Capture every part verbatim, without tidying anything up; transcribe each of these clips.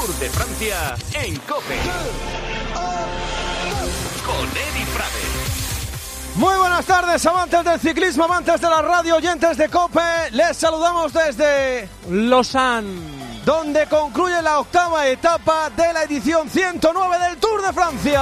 Tour de Francia en COPE. Con Edi Frade. Muy buenas tardes, amantes del ciclismo, amantes de la radio, oyentes de COPE. Les saludamos desde Lausanne, donde concluye la octava etapa de la edición ciento nueve del Tour de Francia.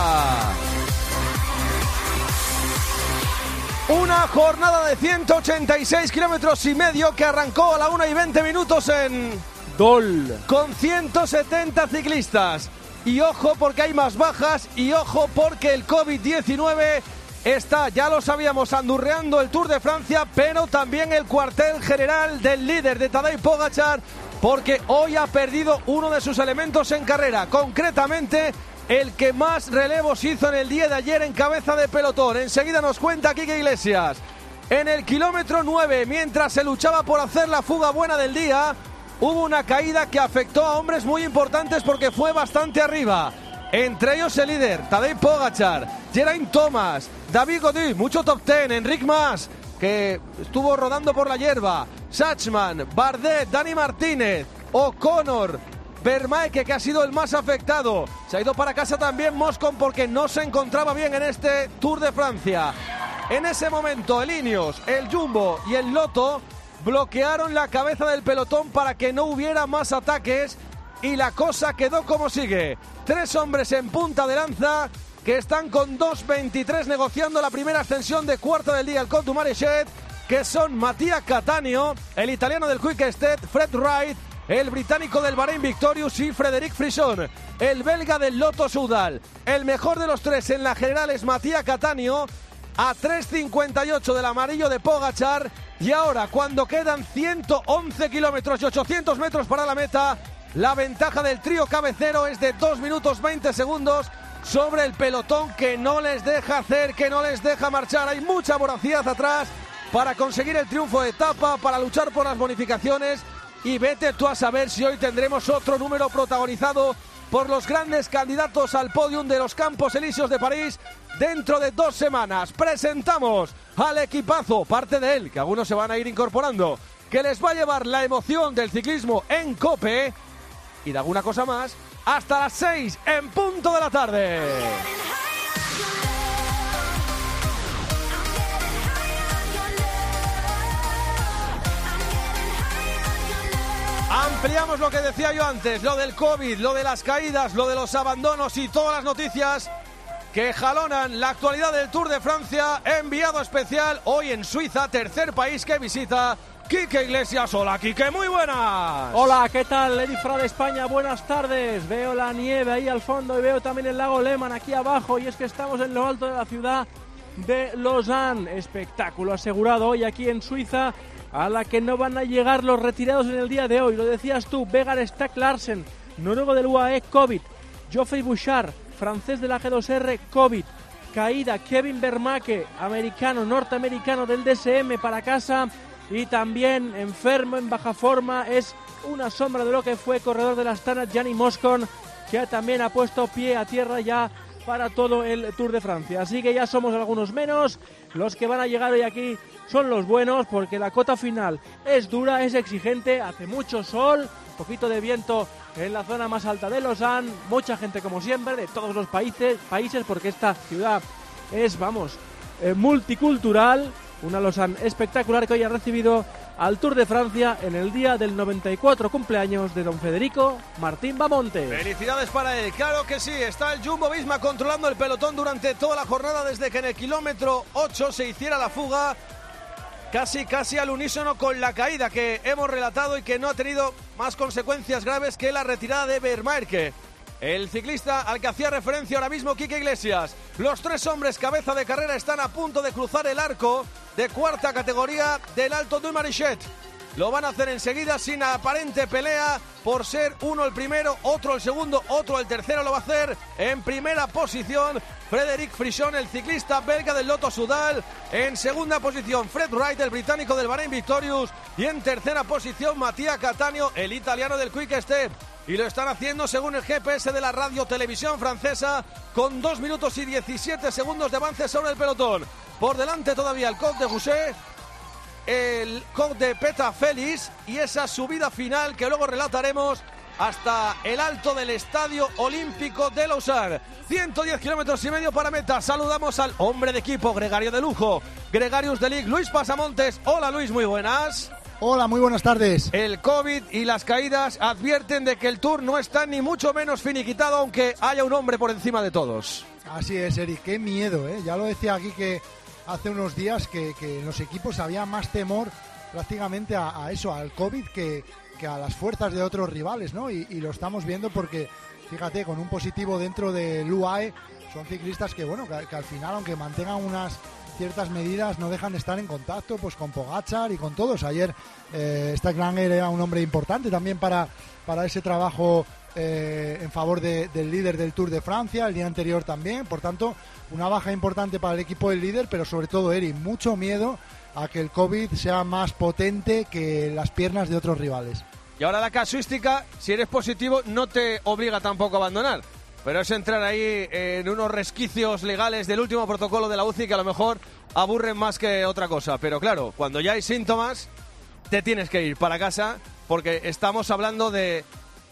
Una jornada de ciento ochenta y seis kilómetros y medio que arrancó a la una y veinte minutos en Dol, con ciento setenta ciclistas. Y ojo porque hay más bajas, y ojo porque el covid diecinueve está, ya lo sabíamos, andurreando el Tour de Francia, pero también el cuartel general del líder de Tadej Pogačar, porque hoy ha perdido uno de sus elementos en carrera, concretamente el que más relevos hizo en el día de ayer en cabeza de pelotón. Enseguida nos cuenta Quique Iglesias. En el kilómetro nueve, mientras se luchaba por hacer la fuga buena del día, hubo una caída que afectó a hombres muy importantes porque fue bastante arriba. Entre ellos el líder, Tadej Pogačar, Geraint Thomas, David Gaudu, mucho top ten, Enric Mas, que estuvo rodando por la hierba, Schachmann, Bardet, Dani Martínez, O'Connor, Vermaeke, que ha sido el más afectado. Se ha ido para casa también Moscon porque no se encontraba bien en este Tour de Francia. En ese momento el Ineos, el Jumbo y el Lotto bloquearon la cabeza del pelotón para que no hubiera más ataques, y la cosa quedó como sigue. Tres hombres en punta de lanza que están con dos veintitrés negociando la primera ascensión de cuarta del día, el Col du Mareschet, que son Mattia Cattaneo, el italiano del Quick Step, Fred Wright, el británico del Bahrein Victorious y Frederic Frison, el belga del Lotto Soudal. El mejor de los tres en la general es Mattia Cattaneo, a tres cincuenta y ocho del amarillo de Pogačar. Y ahora, cuando quedan ciento once kilómetros y ochocientos metros para la meta, la ventaja del trío cabecero es de dos minutos veinte segundos sobre el pelotón, que no les deja hacer, que no les deja marchar. Hay mucha voracidad atrás para conseguir el triunfo de etapa, para luchar por las bonificaciones. Y vete tú a saber si hoy tendremos otro número protagonizado por los grandes candidatos al podium de los Campos Elíseos de París dentro de dos semanas. Presentamos al equipazo, parte de él, que algunos se van a ir incorporando, que les va a llevar la emoción del ciclismo en COPE y de alguna cosa más hasta las seis en punto de la tarde. Ampliamos lo que decía yo antes, lo del COVID, lo de las caídas, lo de los abandonos y todas las noticias que jalonan la actualidad del Tour de Francia. Enviado especial hoy en Suiza, tercer país que visita, Quique Iglesias. Hola Quique, muy buenas. Hola, ¿qué tal? Edi Frade, España, buenas tardes. Veo la nieve ahí al fondo y veo también el lago Lehmann aquí abajo, y es que estamos en lo alto de la ciudad de Lausanne. Espectáculo asegurado hoy aquí en Suiza, a la que no van a llegar los retirados en el día de hoy. Lo decías tú, Vegard Stak Larsen, noruego del U A E, COVID. Geoffrey Bouchard, francés de la G dos R, COVID. Caída, Kevin Vermaeke, americano, norteamericano del D S M, para casa. Y también enfermo, en baja forma, es una sombra de lo que fue corredor de la Astana, Gianni Moscon, que también ha puesto pie a tierra ya para todo el Tour de Francia. Así que ya somos algunos menos. Los que van a llegar hoy aquí son los buenos, porque la cota final es dura, es exigente, hace mucho sol, un poquito de viento en la zona más alta de Lausanne, mucha gente como siempre de todos los países, países porque esta ciudad es, vamos, eh, multicultural. Una Lausanne espectacular que hoy ha recibido al Tour de Francia en el día del noventa y cuatro cumpleaños de don Federico Martín Bamonte. Felicidades para él, claro que sí. Está el Jumbo Visma controlando el pelotón durante toda la jornada, desde que en el kilómetro ocho se hiciera la fuga, casi casi al unísono con la caída que hemos relatado y que no ha tenido más consecuencias graves que la retirada de Vermaeke, el ciclista al que hacía referencia ahora mismo Quique Iglesias. Los tres hombres cabeza de carrera están a punto de cruzar el arco de cuarta categoría del Alto du Mareschet. Lo van a hacer enseguida sin aparente pelea por ser uno el primero, otro el segundo, otro el tercero. Lo va a hacer en primera posición Frederic Frison, el ciclista belga del Lotto Soudal. En segunda posición Fred Wright, el británico del Bahrein Victorious. Y en tercera posición Mattia Cattaneo, el italiano del Quick Step. Y lo están haciendo según el G P S de la radio televisión francesa, con dos minutos y diecisiete segundos de avance sobre el pelotón. Por delante todavía el Col de Rousset, el Col de Peta Félix y esa subida final que luego relataremos hasta el alto del Estadio Olímpico de Lausanne. ciento diez kilómetros y medio para meta. Saludamos al hombre de equipo, gregario de lujo, Gregarious de Ligue, Luis Pasamontes. Hola Luis, muy buenas. Hola, muy buenas tardes. El COVID y las caídas advierten de que el Tour no está ni mucho menos finiquitado, aunque haya un hombre por encima de todos. Así es, Eric, qué miedo, ¿eh? Ya lo decía aquí que hace unos días que, que en los equipos había más temor prácticamente a, a eso, al COVID, que, que a las fuerzas de otros rivales, ¿no? Y, y lo estamos viendo porque, fíjate, con un positivo dentro del U A E, son ciclistas que, bueno, que, que al final, aunque mantengan unas ciertas medidas, no dejan de estar en contacto pues con Pogačar y con todos. Ayer eh, Staglanger era un hombre importante también para, para ese trabajo eh, en favor de, del líder del Tour de Francia, el día anterior también. Por tanto, una baja importante para el equipo del líder, pero sobre todo, Eric, mucho miedo a que el COVID sea más potente que las piernas de otros rivales. Y ahora la casuística, si eres positivo, no te obliga tampoco a abandonar, pero es entrar ahí en unos resquicios legales del último protocolo de la U C I que a lo mejor aburren más que otra cosa. Pero claro, cuando ya hay síntomas, te tienes que ir para casa, porque estamos hablando de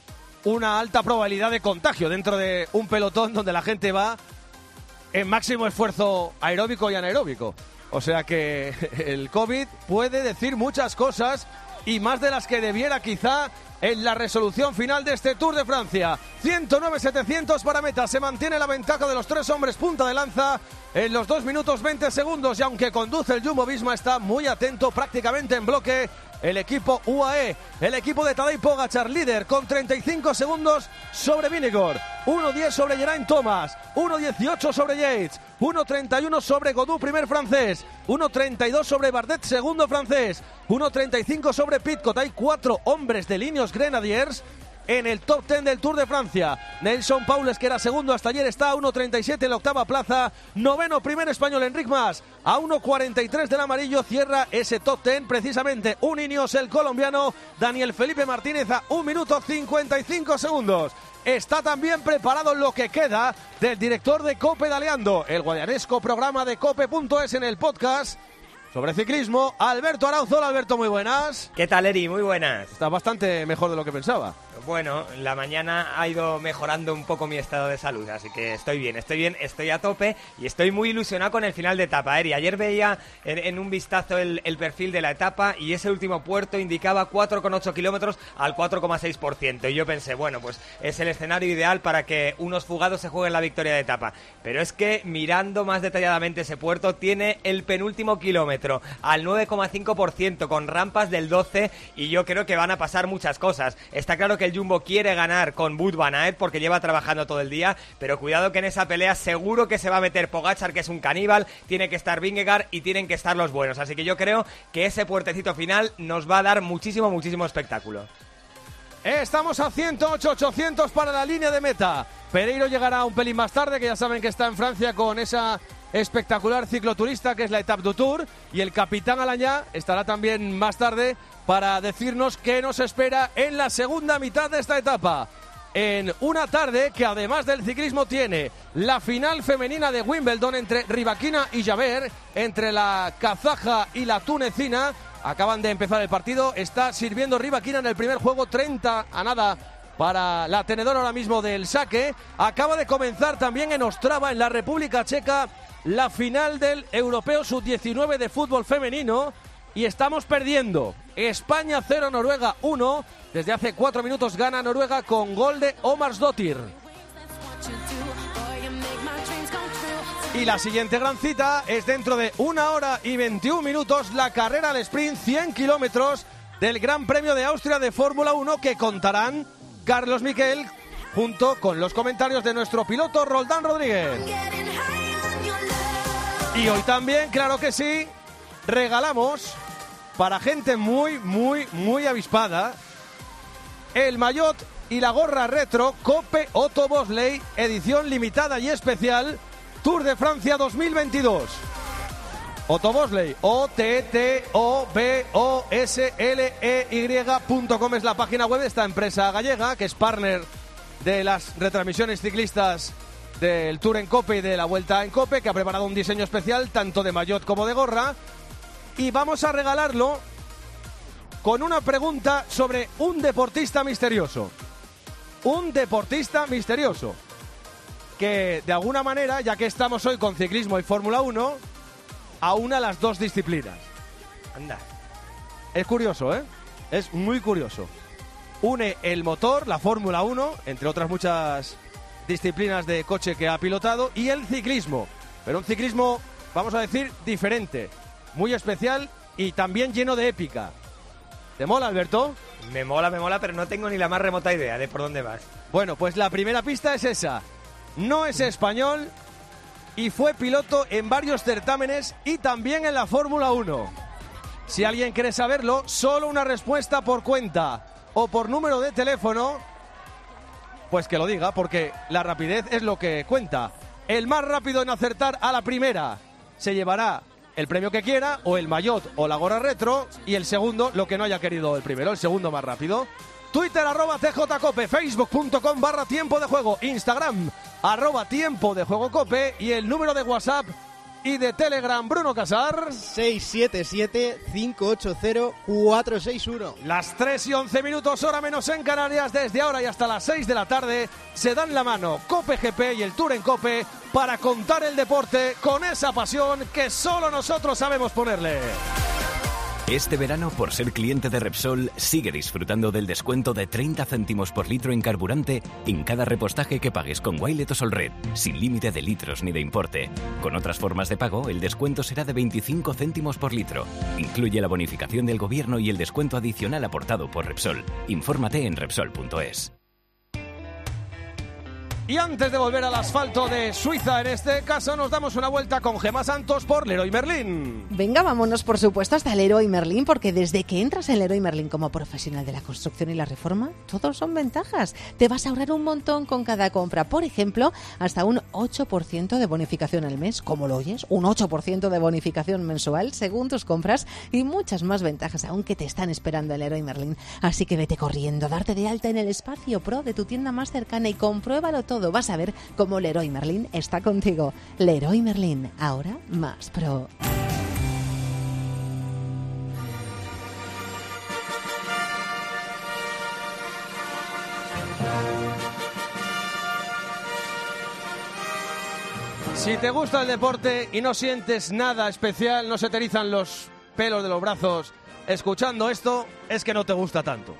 una alta probabilidad de contagio dentro de un pelotón donde la gente va en máximo esfuerzo aeróbico y anaeróbico. O sea que el COVID puede decir muchas cosas y más de las que debiera quizá en la resolución final de este Tour de Francia. ciento nueve setecientos para meta. Se mantiene la ventaja de los tres hombres punta de lanza en los dos minutos veinte segundos. Y aunque conduce el Jumbo-Visma, está muy atento, prácticamente en bloque, el equipo U A E. El equipo de Tadej Pogačar, líder, con treinta y cinco segundos sobre Vingegaard. uno diez sobre Geraint Thomas. uno dieciocho sobre Yates. uno treinta y uno sobre Godou, primer francés. uno treinta y dos sobre Bardet, segundo francés. uno treinta y cinco sobre Pidcock. Hay cuatro hombres de Ineos Grenadiers en el top diez del Tour de Francia. Nelson Paules, que era segundo hasta ayer, está a uno treinta y siete en la octava plaza. Noveno, primer español, Enric Mas, a uno cuarenta y tres del amarillo. Cierra ese top diez precisamente un Ineos, el colombiano Daniel Felipe Martínez, a un minuto cincuenta y cinco segundos. Está también preparado lo que queda del director de COPE Daleando, el guadianesco programa de cope punto es en el podcast sobre ciclismo, Alberto Arauzo. Hola, Alberto, muy buenas. ¿Qué tal, Eri? Muy buenas. Está bastante mejor de lo que pensaba. Bueno, la mañana ha ido mejorando un poco mi estado de salud, así que estoy bien, estoy bien, estoy a tope y estoy muy ilusionado con el final de etapa, Eri. Ayer veía en, en un vistazo el, el perfil de la etapa y ese último puerto indicaba cuatro coma ocho kilómetros al cuatro coma seis por ciento y yo pensé, bueno, pues es el escenario ideal para que unos fugados se jueguen la victoria de etapa. Pero es que mirando más detalladamente ese puerto, tiene el penúltimo kilómetro al nueve coma cinco por ciento con rampas del doce y yo creo que van a pasar muchas cosas. Está claro que el Jumbo quiere ganar con Wout van Aert porque lleva trabajando todo el día, pero cuidado que en esa pelea seguro que se va a meter Pogačar, que es un caníbal, tiene que estar Vingegaard y tienen que estar los buenos, así que yo creo que ese puertecito final nos va a dar muchísimo, muchísimo espectáculo. Estamos a ciento ocho, ochocientos para la línea de meta. Pereiro llegará un pelín más tarde, que ya saben que está en Francia con esa espectacular cicloturista que es la Etape du Tour, y el capitán Alañá estará también más tarde para decirnos qué nos espera en la segunda mitad de esta etapa. En una tarde que además del ciclismo tiene la final femenina de Wimbledon entre Rybakina y Javert, entre la kazaja y la tunecina. Acaban de empezar el partido, está sirviendo Rybakina en el primer juego, treinta a nada para la tenedora ahora mismo del saque. Acaba de comenzar también en Ostrava, en la República Checa, la final del Europeo sub diecinueve de fútbol femenino y estamos perdiendo. España cero, Noruega uno. Desde hace cuatro minutos gana Noruega con gol de Ómarsdóttir. Y la siguiente gran cita es dentro de una hora y veintiún minutos, la carrera al sprint cien kilómetros del Gran Premio de Austria de Fórmula uno, que contarán Carlos Miquel junto con los comentarios de nuestro piloto Roldán Rodríguez. Y hoy también, claro que sí, regalamos para gente muy, muy, muy avispada el maillot y la gorra retro Cope Otto Bosley, edición limitada y especial Tour de Francia dos mil veintidós. Otto Bosley, O T T O B O S L E Y punto com es la página web de esta empresa gallega, que es partner de las retransmisiones ciclistas del Tour en Cope y de la Vuelta en Cope, que ha preparado un diseño especial tanto de maillot como de gorra, y vamos a regalarlo con una pregunta sobre un deportista misterioso. un deportista misterioso que de alguna manera, ya que estamos hoy con ciclismo y Fórmula uno, aúna las dos disciplinas. Anda. Es curioso, ¿eh? Es muy curioso. Une el motor, la Fórmula uno, entre otras muchas disciplinas de coche que ha pilotado, y el ciclismo. Pero un ciclismo, vamos a decir, diferente, muy especial y también lleno de épica. ¿Te mola, Alberto? Me mola, me mola, pero no tengo ni la más remota idea de por dónde vas. Bueno, pues la primera pista es esa. No es español y fue piloto en varios certámenes y también en la Fórmula uno. Si alguien quiere saberlo, solo una respuesta por cuenta o por número de teléfono, pues que lo diga, porque la rapidez es lo que cuenta. El más rápido en acertar a la primera se llevará el premio que quiera, o el maillot o la gorra retro, y el segundo, lo que no haya querido el primero, el segundo más rápido. Twitter, arroba cjcope, facebook.com barra tiempo de juego, Instagram, arroba tiempo de juego cope, y el número de WhatsApp y de Telegram, Bruno Casar. seis siete siete, cinco ocho cero, cuatro seis uno. Las tres y once minutos, hora menos en Canarias. Desde ahora y hasta las seis de la tarde se dan la mano Cope G P y el Tour en Cope para contar el deporte con esa pasión que solo nosotros sabemos ponerle. Este verano, por ser cliente de Repsol, sigue disfrutando del descuento de treinta céntimos por litro en carburante en cada repostaje que pagues con Wilet o Solred, sin límite de litros ni de importe. Con otras formas de pago, el descuento será de veinticinco céntimos por litro. Incluye la bonificación del gobierno y el descuento adicional aportado por Repsol. Infórmate en Repsol punto es. Y antes de volver al asfalto de Suiza, en este caso, nos damos una vuelta con Gemma Santos por Leroy Merlin. Venga, vámonos por supuesto hasta Leroy Merlin, porque desde que entras en Leroy Merlin como profesional de la construcción y la reforma, todos son ventajas. Te vas a ahorrar un montón con cada compra. Por ejemplo, hasta un ocho por ciento de bonificación al mes, como lo oyes, un ocho por ciento de bonificación mensual según tus compras y muchas más ventajas aún que te están esperando en Leroy Merlin. Así que vete corriendo a darte de alta en el espacio pro de tu tienda más cercana y compruébalo todo. Vas a ver cómo Leroy Merlin está contigo. Leroy Merlin, ahora más pro. Si te gusta el deporte y no sientes nada especial, no se te erizan los pelos de los brazos escuchando esto, es que no te gusta tanto.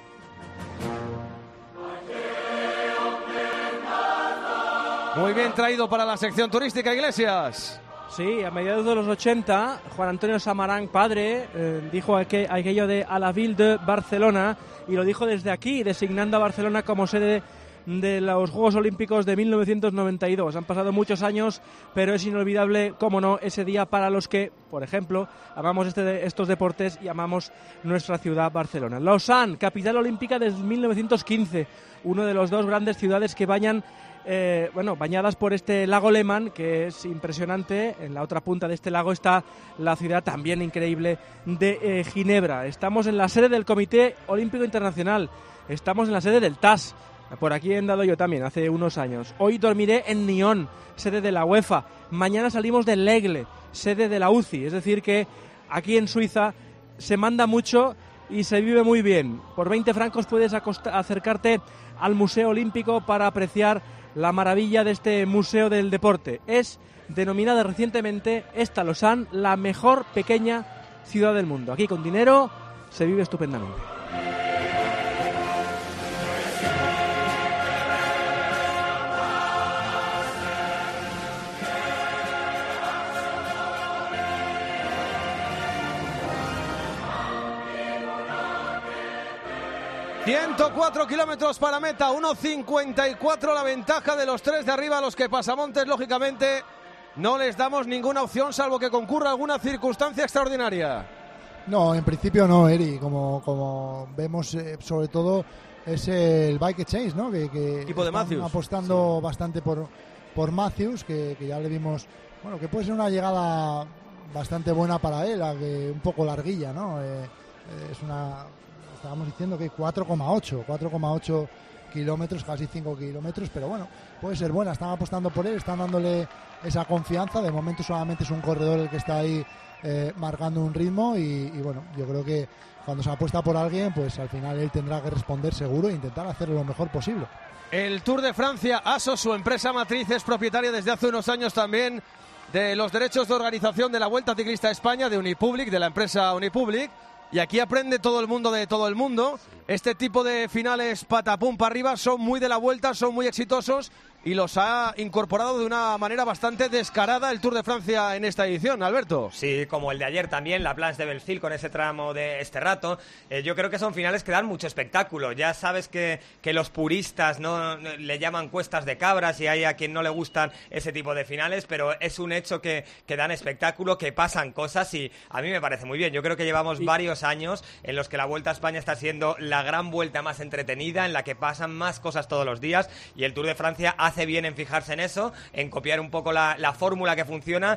Muy bien traído para la sección turística, Iglesias. Sí, a mediados de los ochenta, Juan Antonio Samarán, padre, eh, dijo aqu- aquello de a la ville de Barcelona, y lo dijo desde aquí, designando a Barcelona como sede de los Juegos Olímpicos de mil novecientos noventa y dos. Han pasado muchos años, pero es inolvidable, como no, ese día para los que, por ejemplo, amamos este, estos deportes y amamos nuestra ciudad, Barcelona. Lausanne, capital olímpica desde mil novecientos quince, uno de los dos grandes ciudades que bañan Eh, bueno, bañadas por este lago Léman, que es impresionante. En la otra punta de este lago está la ciudad también increíble de eh, Ginebra. Estamos en la sede del Comité Olímpico Internacional, estamos en la sede del T A S, por aquí he andado yo también hace unos años. Hoy dormiré en Nyon, sede de la UEFA. Mañana salimos de L'Aigle, sede de la U C I. Es decir que aquí en Suiza se manda mucho y se vive muy bien. Por veinte francos puedes acosta- acercarte al Museo Olímpico para apreciar la maravilla de este museo del deporte. Es denominada recientemente esta Lausanne la mejor pequeña ciudad del mundo. Aquí con dinero se vive estupendamente. ciento cuatro kilómetros para meta, uno cincuenta y cuatro la ventaja de los tres de arriba, los que pasamontes, lógicamente, no les damos ninguna opción salvo que concurra alguna circunstancia extraordinaria. No, en principio no, Eri, como, como vemos, eh, sobre todo es el Bike Exchange, ¿no? Que, que Equipo de están Matthews. apostando sí. bastante por, por Matthews, que, que ya le vimos, bueno, que puede ser una llegada bastante buena para él, a que un poco larguilla, ¿no? Eh, eh, es una... Estábamos diciendo que cuatro coma ocho kilómetros, casi cinco kilómetros, pero bueno, puede ser buena, están apostando por él, están dándole esa confianza, de momento solamente es un corredor el que está ahí eh, marcando un ritmo y, y bueno, yo creo que cuando se apuesta por alguien, pues al final él tendrá que responder seguro e intentar hacerlo lo mejor posible. El Tour de Francia, ASO, su empresa matriz, es propietaria desde hace unos años también de los derechos de organización de la Vuelta Ciclista a España, de Unipublic, de la empresa Unipublic. Y aquí aprende todo el mundo de todo el mundo. Este tipo de finales patapum para arriba son muy de la Vuelta, son muy exitosos y los ha incorporado de una manera bastante descarada el Tour de Francia en esta edición, Alberto. Sí, como el de ayer también, la Planche de Belfield con ese tramo de este rato. Eh, yo creo que son finales que dan mucho espectáculo. Ya sabes que, que los puristas no le llaman cuestas de cabras y hay a quien no le gustan ese tipo de finales, pero es un hecho que, que dan espectáculo, que pasan cosas y a mí me parece muy bien. Yo creo que llevamos y... varios años en los que la Vuelta a España está siendo la gran vuelta más entretenida, en la que pasan más cosas todos los días y el Tour de Francia hace bien en fijarse en eso, en copiar un poco la, la fórmula que funciona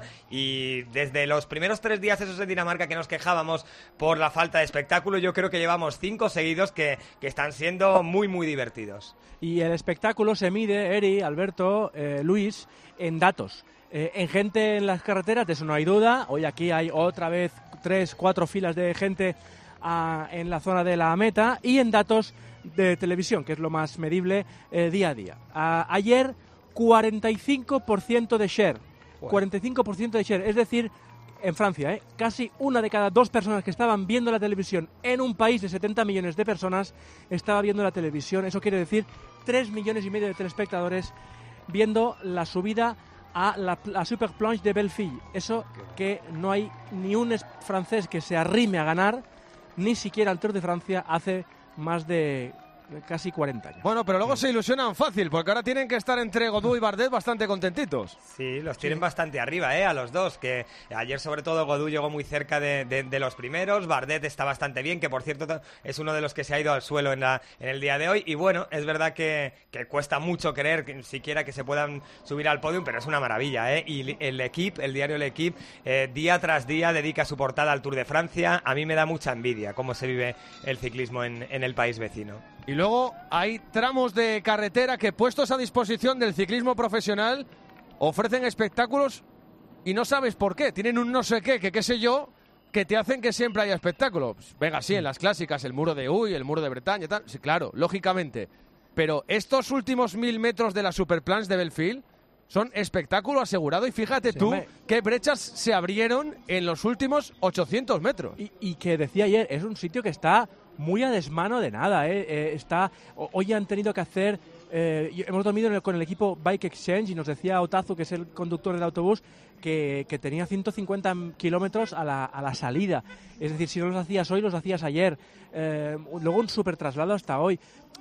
y desde los primeros tres días esos de Dinamarca que nos quejábamos por la falta de espectáculo, yo creo que llevamos cinco seguidos que, que están siendo muy muy divertidos. Y el espectáculo se mide, Eri, Alberto, eh, Luis, en datos. Eh, en gente en las carreteras, de eso no hay duda. Hoy aquí hay otra vez tres, cuatro filas de gente a, en la zona de la meta y en datos de televisión, que es lo más medible eh, día a día. A, ayer, cuarenta y cinco por ciento de share. cuarenta y cinco por ciento de share, es decir, en Francia, ¿eh? casi una de cada dos personas que estaban viendo la televisión en un país de setenta millones de personas estaba viendo la televisión. Eso quiere decir tres millones y medio de telespectadores viendo la subida a la, la Super Planche de Belfield. Eso que no hay ni un francés que se arrime a ganar, ni siquiera al Tour de Francia hace más de casi cuarenta años. Bueno, pero luego se ilusionan fácil, porque ahora tienen que estar entre Godú y Bardet bastante contentitos. Sí, los tienen sí. bastante arriba, ¿eh? A los dos, que ayer sobre todo Godú llegó muy cerca de, de, de los primeros, Bardet está bastante bien, que por cierto es uno de los que se ha ido al suelo en, la, en el día de hoy, y bueno, es verdad que, que cuesta mucho creer que, siquiera que se puedan subir al podium, pero es una maravilla, ¿eh? Y el Equipe, el diario El Equipe, eh, día tras día dedica su portada al Tour de Francia. A mí me da mucha envidia cómo se vive el ciclismo en, en el país vecino. Y luego hay tramos de carretera que, puestos a disposición del ciclismo profesional, ofrecen espectáculos y no sabes por qué. Tienen un no sé qué, que qué sé yo, que te hacen que siempre haya espectáculo. Pues venga, sí, en las clásicas, el muro de Huy, el muro de Bretaña y tal. Sí, claro, lógicamente. Pero estos últimos mil metros de la Superplanche de Belfield son espectáculo asegurado. Y fíjate sí, tú hombre. qué brechas se abrieron en los últimos ochocientos metros. Y, y que decía ayer, es un sitio que está muy a desmano de nada, ¿eh? Eh, está, hoy han tenido que hacer, eh, hemos dormido en el, con el equipo Bike Exchange y nos decía Otazu, que es el conductor del autobús, que, que tenía ciento cincuenta kilómetros a la, a la salida. Es decir, si no los hacías hoy, los hacías ayer. Eh, luego un super traslado hasta hoy.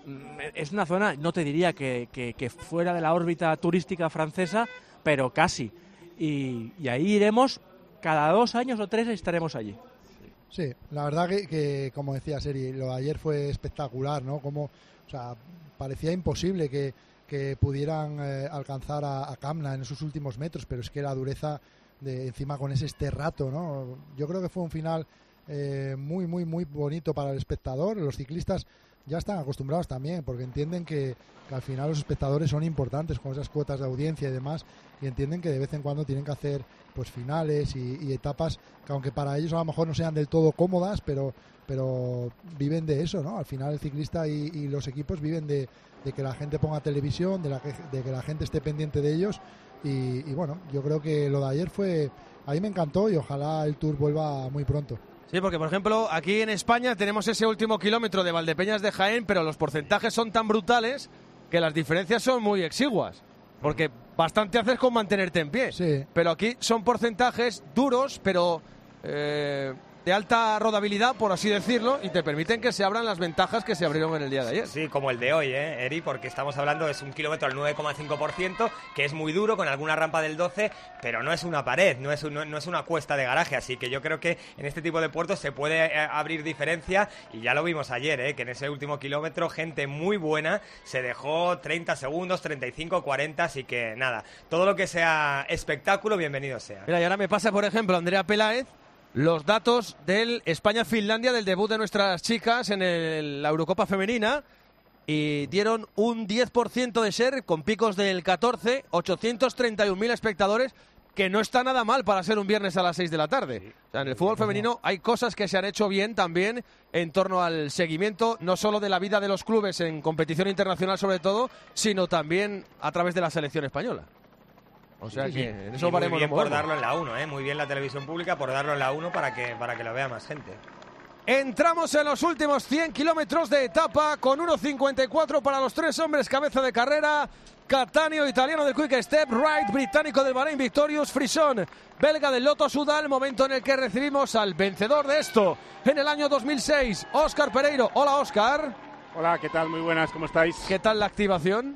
Es una zona, no te diría que, que, que fuera de la órbita turística francesa, pero casi. Y, y ahí iremos, cada dos años o tres estaremos allí. Sí, la verdad que, que como decía Seri, lo de ayer fue espectacular, ¿no? Como, o sea, parecía imposible que, que pudieran eh, alcanzar a, a Kamna en esos últimos metros, pero es que la dureza de encima con ese esterrato, ¿no? Yo creo que fue un final eh, muy, muy, muy bonito para el espectador. Los ciclistas ya están acostumbrados también, porque entienden que, que al final los espectadores son importantes con esas cuotas de audiencia y demás, y entienden que de vez en cuando tienen que hacer pues finales y, y etapas que aunque para ellos a lo mejor no sean del todo cómodas, pero pero viven de eso, ¿no? Al final el ciclista y, y los equipos viven de, de que la gente ponga televisión, de, la que, de que la gente esté pendiente de ellos y, y bueno, yo creo que lo de ayer fue, a mí me encantó y ojalá el Tour vuelva muy pronto. Sí, porque por ejemplo aquí en España tenemos ese último kilómetro de Valdepeñas de Jaén, pero los porcentajes son tan brutales que las diferencias son muy exiguas. Porque bastante haces con mantenerte en pie. Sí. Pero aquí son porcentajes duros, pero eh, de alta rodabilidad, por así decirlo, y te permiten que se abran las ventajas que se abrieron en el día de ayer. Sí, como el de hoy, ¿eh, Eri? Porque estamos hablando, es un kilómetro al nueve coma cinco por ciento, que es muy duro, con alguna rampa del doce, pero no es una pared, no es, un, no, no es una cuesta de garaje, así que yo creo que en este tipo de puertos se puede eh, abrir diferencia, y ya lo vimos ayer, ¿eh? Que en ese último kilómetro, gente muy buena, se dejó treinta segundos, treinta y cinco, cuarenta, así que nada, todo lo que sea espectáculo, bienvenido sea. Mira, y ahora me pasa, por ejemplo, Andrea Peláez, los datos del España-Finlandia, del debut de nuestras chicas en el, la Eurocopa Femenina, y dieron un diez por ciento de share con picos del catorce, ochocientos treinta y un mil espectadores, que no está nada mal para ser un viernes a las seis de la tarde. Sí. O sea, en el fútbol femenino hay cosas que se han hecho bien también en torno al seguimiento, no solo de la vida de los clubes en competición internacional sobre todo, sino también a través de la selección española. O sea sí, que sí. en eso y muy bien por darlo en la uno, ¿eh? Muy bien la televisión pública por darlo en la uno para que, para que lo vea más gente. Entramos en los últimos cien kilómetros de etapa con uno cincuenta y cuatro para los tres hombres cabeza de carrera. Cattaneo, italiano del Quick Step, Wright, británico del Bahrain Victorious, Frison, belga del Lotto Soudal, momento en el que recibimos al vencedor de esto en el año dos mil seis, Óscar Pereiro. Hola, Óscar. Hola, ¿qué tal? Muy buenas, ¿cómo estáis? ¿Qué tal la activación?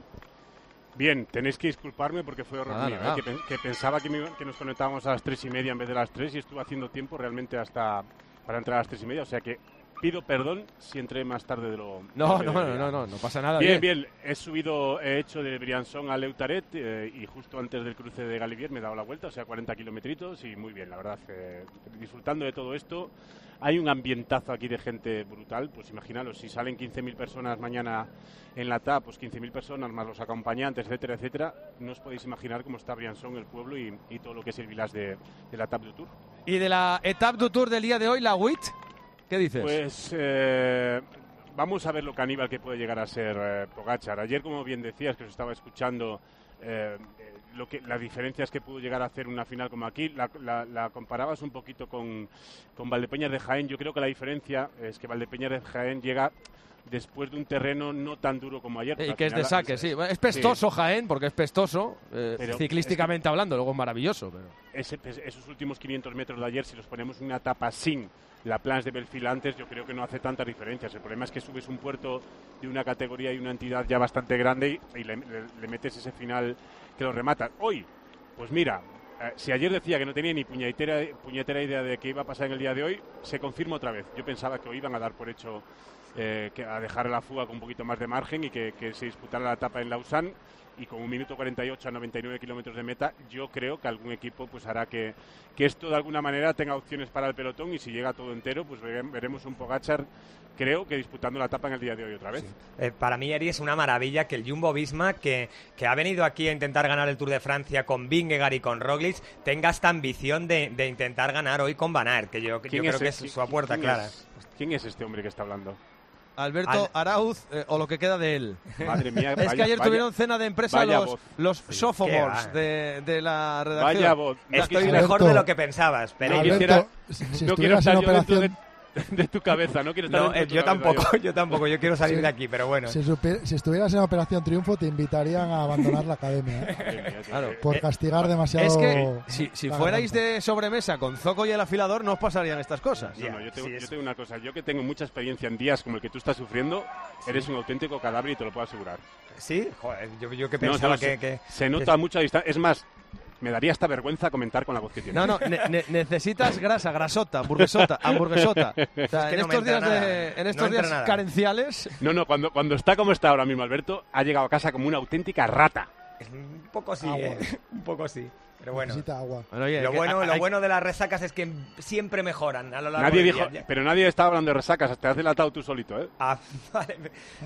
Bien, tenéis que disculparme porque fue horror ah, mío, ah. ¿eh? que, que pensaba que, me, que nos conectábamos a las tres y media en vez de las tres y estuve haciendo tiempo realmente hasta para entrar a las tres y media, o sea que pido perdón si entré más tarde de lo... No, de no, no, no, no, no pasa nada. Bien, bien, bien. He subido, he hecho de Briançon a Leutaret eh, y justo antes del cruce de Galibier me he dado la vuelta, o sea, cuarenta kilometritos y muy bien, la verdad. Eh, disfrutando de todo esto. Hay un ambientazo aquí de gente brutal, pues imaginaros, si salen quince mil personas mañana en la T A P, pues quince mil personas más los acompañantes, etcétera, etcétera. No os podéis imaginar cómo está Briançon, el pueblo y, y todo lo que es el village de, de la Etape du Tour. Y de la Etape du Tour del día de hoy, la W I T, ¿qué dices? Pues eh, vamos a ver lo caníbal que puede llegar a ser eh, Pogačar. Ayer, como bien decías, que os estaba escuchando, eh, lo que las diferencias que pudo llegar a hacer una final como aquí, la, la, la comparabas un poquito con, con Valdepeñas de Jaén. Yo creo que la diferencia es que Valdepeñas de Jaén llega después de un terreno no tan duro como ayer. Y que es de saque, es, sí. Es pestoso sí. Jaén, porque es pestoso, eh, pero ciclísticamente es que, hablando, luego es maravilloso. Pero... Ese, esos últimos quinientos metros de ayer, si los ponemos en una etapa sin la Plans de Belfil antes, yo creo que no hace tantas diferencias. El problema es que subes un puerto de una categoría y una entidad ya bastante grande y, y le, le, le metes ese final que lo remata. Hoy, pues mira, eh, si ayer decía que no tenía ni puñetera, puñetera idea de qué iba a pasar en el día de hoy, se confirma otra vez. Yo pensaba que hoy iban a dar por hecho eh, que a dejar la fuga con un poquito más de margen y que, que se disputara la etapa en Lausanne. Y con un minuto cuarenta y ocho a noventa y nueve kilómetros de meta, yo creo que algún equipo pues hará que, que esto de alguna manera tenga opciones para el pelotón y si llega todo entero, pues veremos un Pogačar, creo que disputando la etapa en el día de hoy otra vez. Sí. Eh, para mí, Eri, es una maravilla que el Jumbo-Visma, que, que ha venido aquí a intentar ganar el Tour de Francia con Vingegaard y con Roglic, tenga esta ambición de, de intentar ganar hoy con Van Aert, que yo, yo creo es que es su apuesta clara. Es, ¿Quién es este hombre que está hablando? Alberto Al... Arauz, eh, o lo que queda de él. Madre mía, es vaya, que ayer vaya, tuvieron cena de empresa los, los sí. sophomores de, de la redacción. Vaya voz. Estoy Alberto, mejor de lo que pensabas, pero Alberto, quisiera, si, si no quiero estar yo dentro de, de tu cabeza, no quiero estar no, dentro de tu yo cabeza, tampoco, yo. yo tampoco, yo quiero salir sí. de aquí, pero bueno. Si, super, si estuvieras en Operación Triunfo te invitarían a abandonar la academia, ¿eh? Claro. Por castigar demasiado. Es que si, si fuerais de sobremesa con Zoco y el afilador no os pasarían estas cosas. No, no, yo tengo, sí, yo tengo una cosa, yo que tengo mucha experiencia en días como el que tú estás sufriendo, sí. eres un auténtico cadáver y te lo puedo asegurar. Sí, joder, yo, yo que pensaba no, no, que, se, que... Se nota a mucha distancia, es más... Me daría hasta vergüenza comentar con la voz que tiene. No, no, ne- ne- necesitas grasa, grasota, hamburguesota, hamburguesota. O sea, es que en, no estos días de, en estos no días carenciales... No, no, cuando, cuando está como está ahora mismo Alberto, ha llegado a casa como una auténtica rata. Un poco sí, eh. un poco sí. Pero bueno, necesita agua. Bueno, oye, lo, bueno, hay... lo bueno de las resacas es que siempre mejoran a lo largo nadie del dijo, día. Pero nadie estaba hablando de resacas, te has delatado tú solito, ¿eh? Ah, vale.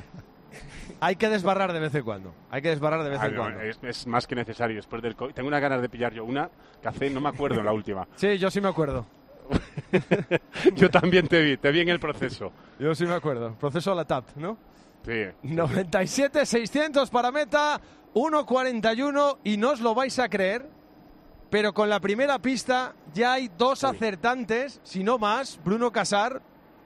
Hay que desbarrar de vez en cuando. Hay que desbarrar de vez ah, en no, cuando. Es, es más que necesario después del COVID. Tengo unas ganas de pillar yo una que hace, no me acuerdo en la última. Sí, yo sí me acuerdo. Yo también te vi, te vi en el proceso. Yo sí me acuerdo. Proceso a la T A P, ¿no? Sí. noventa y siete seiscientos para meta, uno cuarenta y uno y no os lo vais a creer, pero con la primera pista ya hay dos Uy. acertantes, si no más. Bruno Casar.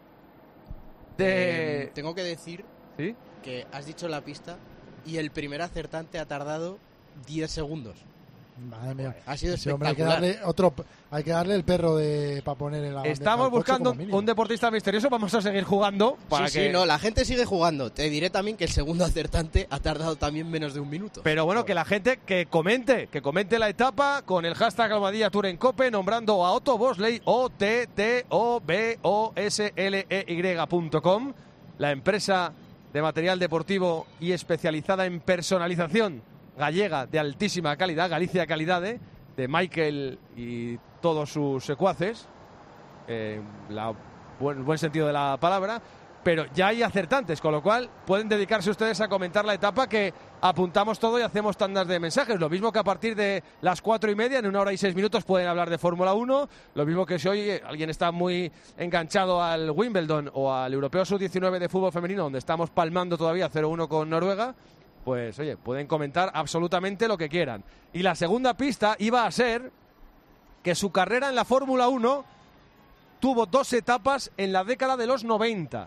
De... Eh, tengo que decir... ¿Sí? Que has dicho la pista y el primer acertante ha tardado diez segundos. Madre mía. Ha sido Ese espectacular. hombre, hay que darle otro, hay que darle el perro de para poner en la bandeja. Estamos buscando un deportista misterioso, vamos a seguir jugando. Para sí, que... sí, no, la gente sigue jugando. Te diré también que el segundo acertante ha tardado también menos de un minuto. Pero bueno, que la gente que comente, que comente la etapa con el hashtag Almohadilla Tour en Cope, nombrando a Otto Bosley, O T T O B O S L E Y punto com, la empresa de material deportivo y especializada en personalización gallega de altísima calidad, Galicia Calidade, de Michael y todos sus secuaces, eh, la buen, buen sentido de la palabra. pero ya hay acertantes, con lo cual pueden dedicarse ustedes a comentar la etapa, que apuntamos todo y hacemos tandas de mensajes. Lo mismo que a partir de las cuatro y media, en una hora y seis minutos, pueden hablar de Fórmula uno. Lo mismo que si hoy alguien está muy enganchado al Wimbledon o al Europeo sub diecinueve de fútbol femenino, donde estamos palmando todavía cero uno con Noruega, pues oye, pueden comentar absolutamente lo que quieran. Y la segunda pista iba a ser que su carrera en la Fórmula uno tuvo dos etapas en la década de los noventa.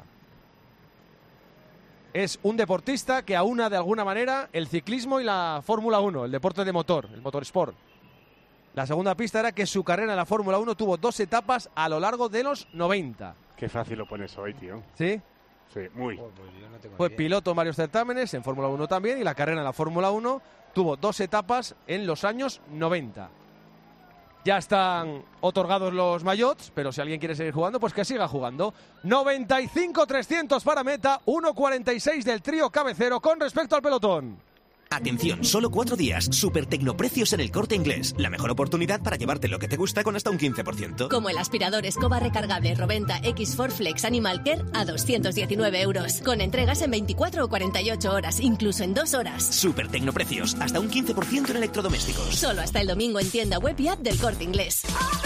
Es un deportista que aúna de alguna manera el ciclismo y la Fórmula uno, el deporte de motor, el motorsport. La segunda pista era que su carrera en la Fórmula uno tuvo dos etapas a lo largo de los noventa. Qué fácil lo pones hoy, tío. ¿Sí? Sí, muy. Oh, pues yo no tengo Fue idea. piloto en varios certámenes, en Fórmula uno también, y la carrera en la Fórmula uno tuvo dos etapas en los años noventa. Ya están otorgados los maillots, pero si alguien quiere seguir jugando, pues que siga jugando. noventa y cinco trescientos para meta, uno cuarenta y seis del trío cabecero con respecto al pelotón. Atención, solo cuatro días, super tecnoprecios en El Corte Inglés. La mejor oportunidad para llevarte lo que te gusta con hasta un quince por ciento. Como el aspirador escoba recargable Roventa X cuatro Flex Animal Care a doscientos diecinueve euros. Con entregas en veinticuatro o cuarenta y ocho horas, incluso en dos horas. Super tecnoprecios, hasta un quince por ciento en electrodomésticos. Solo hasta el domingo en tienda web y app del Corte Inglés.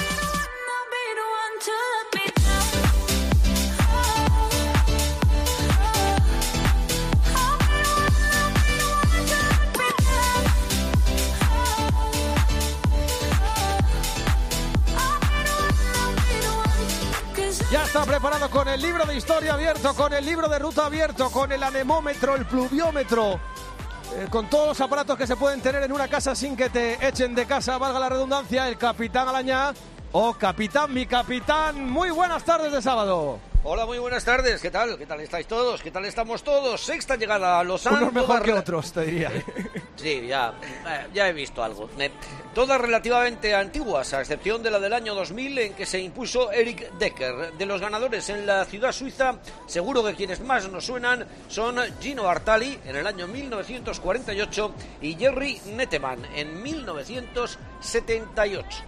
Ya está preparado con el libro de historia abierto, con el libro de ruta abierto, con el anemómetro, el pluviómetro, eh, con todos los aparatos que se pueden tener en una casa sin que te echen de casa, valga la redundancia, el capitán Alañá. Oh, capitán, mi capitán, muy buenas tardes de sábado. Hola, muy buenas tardes, ¿qué tal? ¿Qué tal estáis todos? ¿Qué tal estamos todos? Sexta llegada a Lausanne. Unos mejor todas que re- otros, te diría. Sí, ya, eh, ya he visto algo. Eh, todas relativamente antiguas, a excepción de la del año dos mil, en que se impuso Eric Decker. De los ganadores en la ciudad suiza, seguro que quienes más nos suenan son Gino Bartali en el año mil novecientos cuarenta y ocho y Jerry Nettemann en mil novecientos setenta y ocho.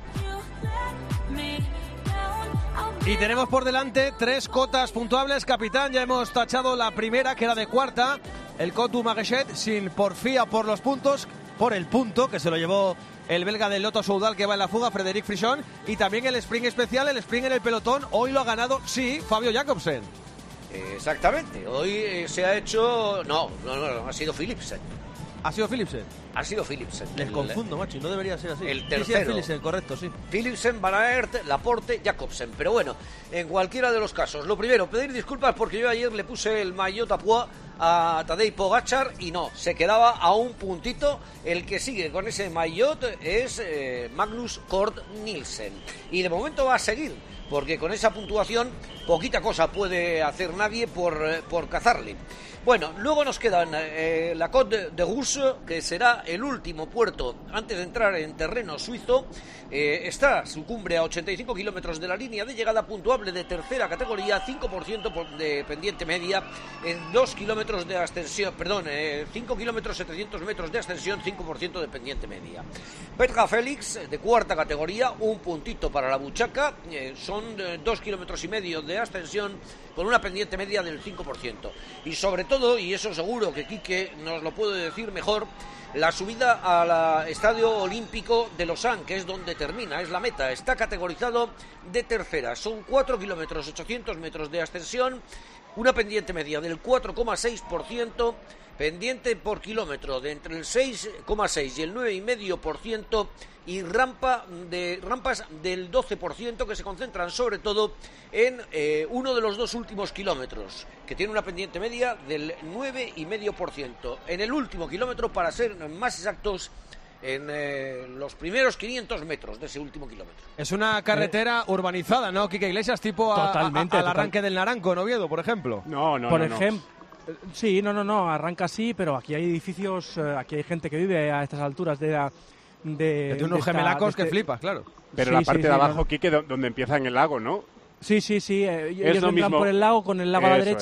Y tenemos por delante tres cotas puntuables, capitán. Ya hemos tachado la primera, que era de cuarta, el Côte du Maréchal, sin porfía por los puntos, por el punto, que se lo llevó el belga del Lotto Soudal, que va en la fuga, Frederic Frichon. Y también el sprint especial, el sprint en el pelotón. Hoy lo ha ganado, sí, Fabio Jacobsen. Exactamente, hoy eh, se ha hecho... No, no, no, no, ha sido Philipsen. ¿Ha sido Philipsen? Ha sido Philipsen. Les El- confundo, macho, y no debería ser así. El Sí, sí, tercero. es Philipsen, correcto, sí. Philipsen, Van Aert, Laporte, Jacobsen. Pero bueno, en cualquiera de los casos. Lo primero, pedir disculpas porque yo ayer le puse el maillot à pois a Tadej Pogačar y no, se quedaba a un puntito. El que sigue con ese maillot es eh, Magnus Cort Nielsen. Y de momento va a seguir, porque con esa puntuación poquita cosa puede hacer nadie por, eh, por cazarle. Bueno, luego nos quedan eh, la Côte de Rousse, que será el último puerto antes de entrar en terreno suizo. Eh, está su cumbre a ochenta y cinco kilómetros de la línea de llegada, puntuable de tercera categoría, cinco por ciento por- de pendiente media, en dos kilómetros de ascensión, perdón, eh, cinco kilómetros setecientos metros de ascensión, cinco por ciento de pendiente media. Petra Félix, de cuarta categoría, un puntito para la buchaca, eh, son eh, dos kilómetros y medio de ascensión con una pendiente media del cinco por ciento. Y sobre todo, y eso seguro que Quique nos lo puede decir mejor, la subida al Estadio Olímpico de Lausanne, que es donde termina, es la meta. Está categorizado de tercera. Son cuatro kilómetros ochocientos metros de ascensión, una pendiente media del cuatro coma seis por ciento, pendiente por kilómetro de entre el seis coma seis y el nueve coma cinco por ciento, y rampa de rampas del doce por ciento, que se concentran sobre todo en eh, uno de los dos últimos kilómetros, que tiene una pendiente media del nueve coma cinco por ciento. En el último kilómetro, para ser más exactos, en eh, los primeros quinientos metros de ese último kilómetro. Es una carretera urbanizada, ¿no, Quique Iglesias? Tipo a- a- Totalmente, a- al total. arranque del Naranco en Oviedo, por ejemplo. No, no, Por no, no. ejemplo, sí, no, no, no, arranca así, pero aquí hay edificios, eh, aquí hay gente que vive a estas alturas de la... De, Que tiene unos de esta- gemelacos de que este- flipas, claro. Pero Sí, la sí, parte sí, de no, abajo, no. Quique, do- donde empieza en el lago, ¿no? Sí, sí, sí, eh, Es ellos lo entran mismo. por el lago con el lago a la Eso derecha. es.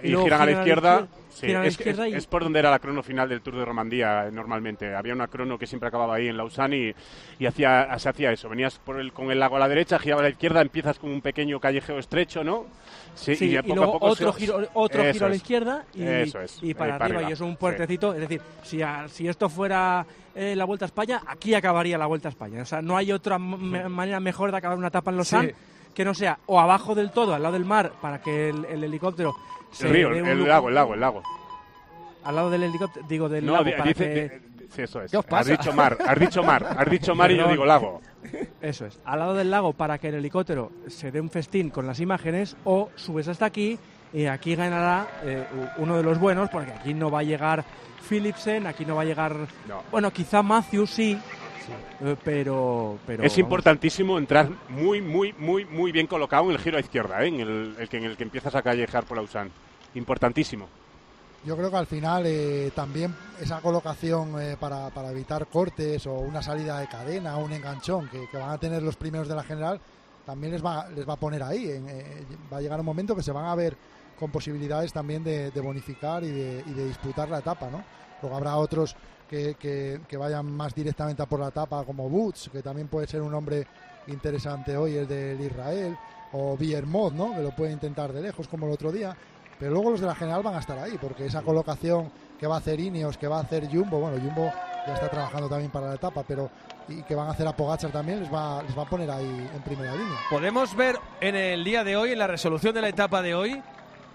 y, y giran a la izquierda. Sí, a la es, izquierda es, y... es por donde era la crono final del Tour de Romandía normalmente. Había una crono que siempre acababa ahí en Lausanne y, y hacía, se hacía eso. Venías por el, con el lago a la derecha, giraba a la izquierda, empiezas con un pequeño callejeo estrecho, ¿no? Sí, sí y, a poco y luego a poco otro, se... giro, otro giro a la izquierda y, eso es, y para, eh, arriba, arriba. Y es un puertecito. Sí. Es decir, si, a, si esto fuera eh, la Vuelta a España, aquí acabaría la Vuelta a España. O sea, no hay otra me manera mejor de acabar una etapa en Lausanne sí. que no sea o abajo del todo, al lado del mar, para que el, el helicóptero se el río, el, el lago, el lago, el lago. Al lado del helicóptero, digo, del no, lago, dice, para dice, que... Sí, eso es. ¿Qué os pasa? Has dicho mar, has dicho mar, has dicho mar y yo digo lago. Eso es. Al lado del lago para que el helicóptero se dé un festín con las imágenes, o subes hasta aquí y aquí ganará eh, uno de los buenos, porque aquí no va a llegar Philipsen, aquí no va a llegar... No. Bueno, quizá Matthews sí, sí. Eh, pero, pero... Es importantísimo entrar muy, muy, muy, muy bien colocado en el giro a izquierda, ¿eh? en, el, el que, en el que empiezas a callejear por Lausanne. Importantísimo. Yo creo que al final eh, también esa colocación eh, para, para evitar cortes o una salida de cadena o un enganchón que, que van a tener los primeros de la general también les va, les va a poner ahí. En, eh, va a llegar un momento que se van a ver con posibilidades también de, de bonificar y de, y de disputar la etapa, ¿no? Luego habrá otros que, que, que vayan más directamente a por la etapa, como Boots, que también puede ser un hombre interesante hoy, el del Israel, o Villermoz, ¿no? Que lo puede intentar de lejos como el otro día. Pero luego los de la general van a estar ahí, porque esa colocación que va a hacer Ineos, que va a hacer Jumbo, bueno, Jumbo ya está trabajando también para la etapa, pero y que van a hacer a Pogačar también, les va, les va a poner ahí en primera línea. Podemos ver en el día de hoy, en la resolución de la etapa de hoy,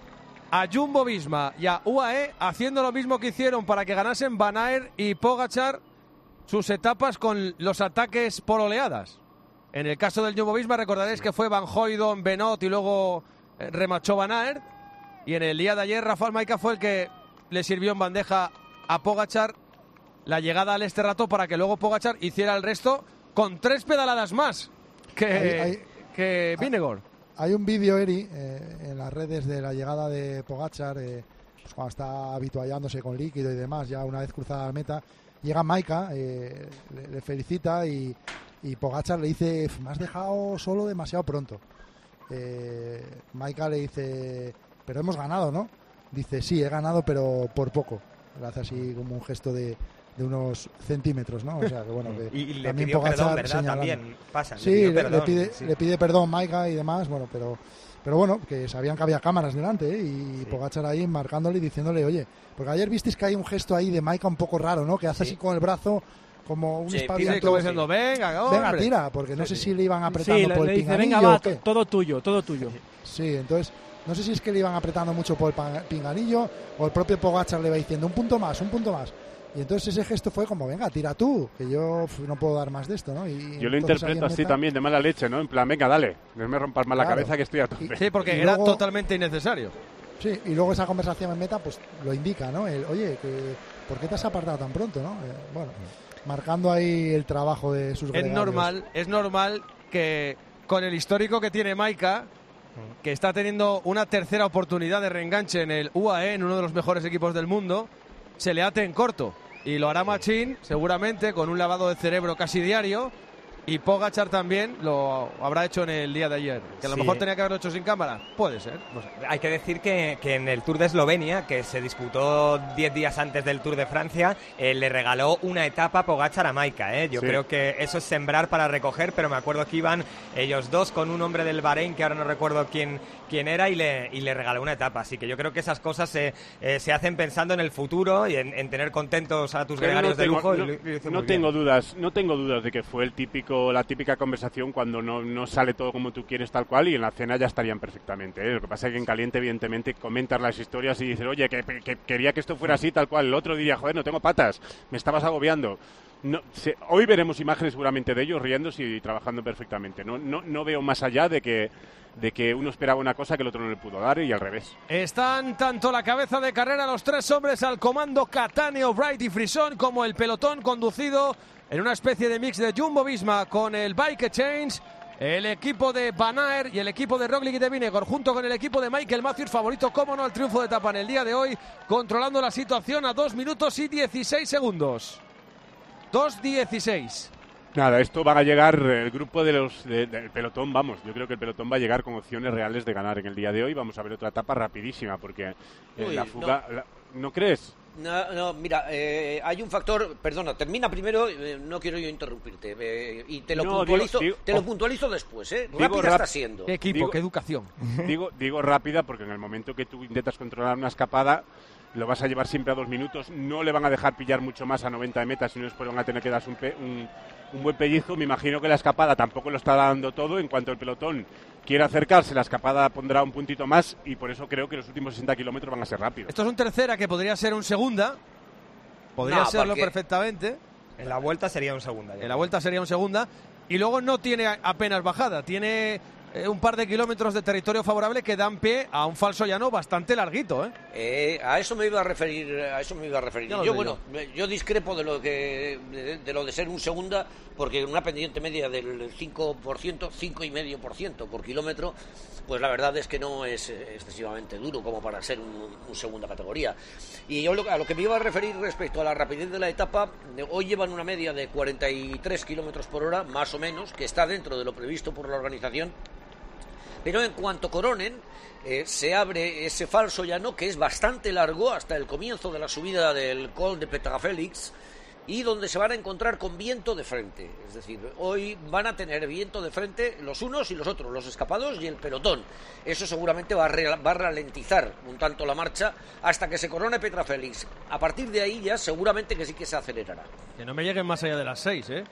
a Jumbo Visma y a U A E haciendo lo mismo que hicieron para que ganasen Van Aert y Pogačar sus etapas con los ataques por oleadas. En el caso del Jumbo Visma recordaréis que fue Van Hooijdonk, Benoot y luego eh, remachó Van Aert. Y en el día de ayer Rafał Majka fue el que le sirvió en bandeja a Pogačar la llegada al este rato para que luego Pogačar hiciera el resto con tres pedaladas más que, hay, hay, que Vingegaard. Hay un vídeo, Eri, eh, en las redes de la llegada de Pogačar, eh, pues cuando está habituallándose con líquido y demás, ya una vez cruzada la meta, llega Majka, eh, le, le felicita y, y Pogačar le dice, me has dejado solo demasiado pronto. Eh, Majka le dice... pero hemos ganado, ¿no? Dice, sí, he ganado, pero por poco. Le hace así como un gesto de, de unos centímetros, ¿no? O sea, que bueno, que y, y le también pidió Pogačar perdón, ¿verdad? También pasa. Sí, le, le, perdón, le, pide, sí. le pide perdón Majka y demás, bueno, pero pero bueno, que sabían que había cámaras delante, ¿eh? Y sí. Pogačar ahí marcándole y diciéndole, oye, porque ayer visteis que hay un gesto ahí de Majka un poco raro, ¿no? Que hace sí. así con el brazo como un sí, espaviento. Como diciendo, venga, hombre. Venga, tira, porque no sí, sé sí. si le iban apretando sí, por le, el le dice, pinganillo venga, va, o qué. todo tuyo, todo tuyo. Sí, entonces... no sé si es que le iban apretando mucho por el pinganillo o el propio Pogačar le va diciendo un punto más, un punto más. Y entonces ese gesto fue como, venga, tira tú, que yo no puedo dar más de esto, ¿no? Y yo lo interpreto así meta... también, de mala leche, ¿no? En plan, venga, dale, no me rompas más claro. la cabeza que estoy a tope. Sí, porque y era luego, totalmente innecesario. Sí, y luego esa conversación en meta, pues lo indica, ¿no? El, oye, que, ¿por qué te has apartado tan pronto, no? Eh, bueno, marcando ahí el trabajo de sus gregarios. Es normal, es normal que con el histórico que tiene Majka, que está teniendo una tercera oportunidad de reenganche en el U A E, en uno de los mejores equipos del mundo, se le ate en corto. Y lo hará Machín, seguramente, con un lavado de cerebro casi diario. Y Pogačar también lo habrá hecho en el día de ayer. Que a lo sí. mejor tenía que haberlo hecho sin cámara. Puede ser. No sé. Hay que decir que, que en el Tour de Eslovenia, que se disputó diez días antes del Tour de Francia, eh, le regaló una etapa Pogačar a Majka. ¿eh? Yo sí. creo que eso es sembrar para recoger, pero me acuerdo que iban ellos dos con un hombre del Bahrein, que ahora no recuerdo quién, quién era, y le, y le regaló una etapa. Así que yo creo que esas cosas se, eh, se hacen pensando en el futuro y en, en tener contentos a tus gregarios no tengo, de lujo. No, y lo, y no tengo bien. dudas, no tengo dudas de que fue el típico la típica conversación cuando no, no sale todo como tú quieres tal cual, y en la cena ya estarían perfectamente, ¿eh? Lo que pasa es que en caliente evidentemente comentas las historias y dices, oye, que, que quería que esto fuera así tal cual, el otro diría, joder, no tengo patas, me estabas agobiando. No, se, hoy veremos imágenes seguramente de ellos riéndose y trabajando perfectamente. No, no, no veo más allá de que de que uno esperaba una cosa que el otro no le pudo dar y al revés. Están tanto la cabeza de carrera los tres hombres al comando, Cattaneo, Wright y Frison, como el pelotón conducido en una especie de mix de Jumbo-Visma con el Bike Exchange, el equipo de Van Aert y el equipo de Roglic y de Vingegaard, junto con el equipo de Michael Matthews, favorito, cómo no, al triunfo de etapa en el día de hoy, controlando la situación a dos minutos y dieciséis segundos. dos dieciséis. Nada, esto va a llegar el grupo de los de, del pelotón, vamos, yo creo que el pelotón va a llegar con opciones reales de ganar en el día de hoy. Vamos a ver otra etapa rapidísima porque eh, Uy, la fuga, no. la, ¿no crees? No, no, mira, eh, hay un factor, perdona, termina primero, eh, no quiero yo interrumpirte, eh, y te lo No, puntualizo, digo- digo- te lo oh. puntualizo después, ¿eh? Digo Rápida rap- está siendo. Qué equipo, Digo- qué educación. Digo, digo rápida porque en el momento que tú intentas controlar una escapada lo vas a llevar siempre a dos minutos, no le van a dejar pillar mucho más a noventa de meta, sino después van a tener que darse un, pe- un, un buen pellizco. Me imagino que la escapada tampoco lo está dando todo. En cuanto el pelotón quiera acercarse, la escapada pondrá un puntito más y por eso creo que los últimos sesenta kilómetros van a ser rápidos. Esto es un tercera que podría ser un segunda. Podría No, serlo porque- perfectamente. En la vuelta sería un segunda. ya. En la vuelta sería un segunda. Y luego no tiene a- apenas bajada. Tiene eh, un par de kilómetros de territorio favorable que dan pie a un falso llano bastante larguito, ¿eh? Eh, a eso me iba a referir, a eso me iba a referir. Ya lo Yo sé bueno, yo discrepo de lo que de, de lo de ser un segunda, porque una pendiente media del cinco por ciento, cinco coma cinco por ciento por kilómetro, pues la verdad es que no es excesivamente duro como para ser un, un segunda categoría. Y yo lo- a lo que me iba a referir respecto a la rapidez de la etapa, de- hoy llevan una media de cuarenta y tres kilómetros por hora, más o menos, que está dentro de lo previsto por la organización. Pero en cuanto coronen, eh, se abre ese falso llano que es bastante largo hasta el comienzo de la subida del Col de Petrafélix y donde se van a encontrar con viento de frente. Es decir, hoy van a tener viento de frente los unos y los otros, los escapados y el pelotón. Eso seguramente va a, re- va a ralentizar un tanto la marcha hasta que se corone Petrafélix. A partir de ahí ya seguramente que sí que se acelerará. Que no me lleguen más allá de las seis, ¿eh?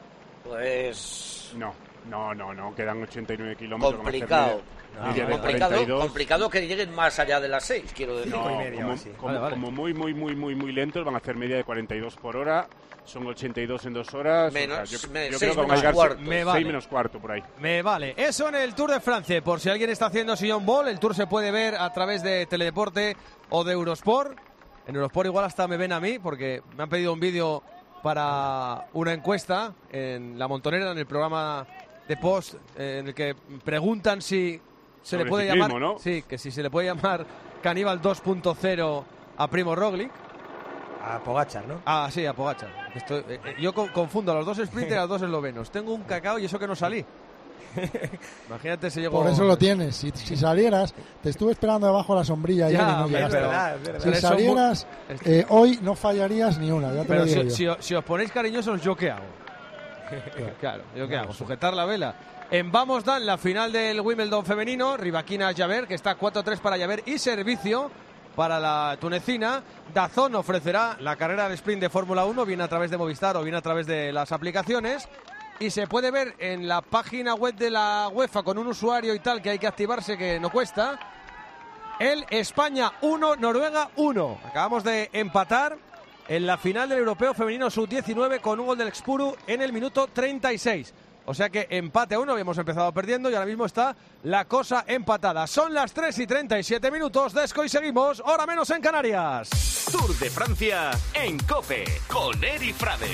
Pues... No, no, no, no, quedan ochenta y nueve kilómetros. van a hacer complicado. media- media de complicado, cuarenta y dos. complicado que lleguen más allá de las seis, quiero decir. No, Cinco y media como, o así. como- Vale, vale. como muy, muy, muy, muy, muy lentos, van a hacer media de cuarenta y dos por hora. Son ochenta y dos en dos horas. Menos- o sea, yo, me- yo seis creo que van a menos llegar cuarto. Me seis vale. menos cuarto por ahí. Me vale. Eso en el Tour de Francia. Por si alguien está haciendo sillón ball, el Tour se puede ver a través de Teledeporte o de Eurosport. En Eurosport igual hasta me ven a mí porque me han pedido un vídeo para una encuesta en La Montonera, en el programa de post, eh, en el que preguntan si se Sobre le puede ciclismo, llamar, ¿no? sí, que si se le puede llamar Caníbal dos punto cero a Primo Roglic. A Pogačar, ¿no? Ah, sí, a Pogačar. Estoy- eh, eh, yo co- confundo a los dos sprinters y a los dos eslovenos. Tengo un cacao y eso que no salí. Imagínate si llego... Por eso lo tienes. Si, si salieras, te estuve esperando debajo de la sombrilla ayer Ya, y no es llegaste. verdad, es verdad. Si Pero eso salieras, es eh, hoy no fallarías ni una, ya te Pero lo digo si, yo. si o- si os ponéis cariñosos, ¿yo qué hago? Claro, ¿yo qué hago? Sujetar la vela. En Vamos Dan, la final del Wimbledon femenino, Rivaquina Javert, que está cuatro tres para Javert y servicio para la tunecina. Dazón ofrecerá la carrera de sprint de Fórmula uno, bien a través de Movistar o bien a través de las aplicaciones. Y se puede ver en la página web de la UEFA con un usuario y tal que hay que activarse, que no cuesta. El España uno, Noruega uno. Acabamos de empatar en la final del Europeo Femenino sub diecinueve con un gol del Expuru en el minuto treinta y seis. O sea que empate a uno, habíamos empezado perdiendo y ahora mismo está la cosa empatada. Son las tres y treinta y siete minutos, Desco, y seguimos, hora menos en Canarias. Tour de Francia en COPE con Eri Frade.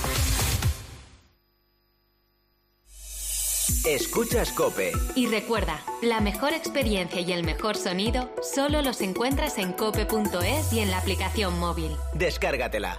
Escuchas COPE. Y recuerda, la mejor experiencia y el mejor sonido solo los encuentras en cope punto es y en la aplicación móvil. Descárgatela.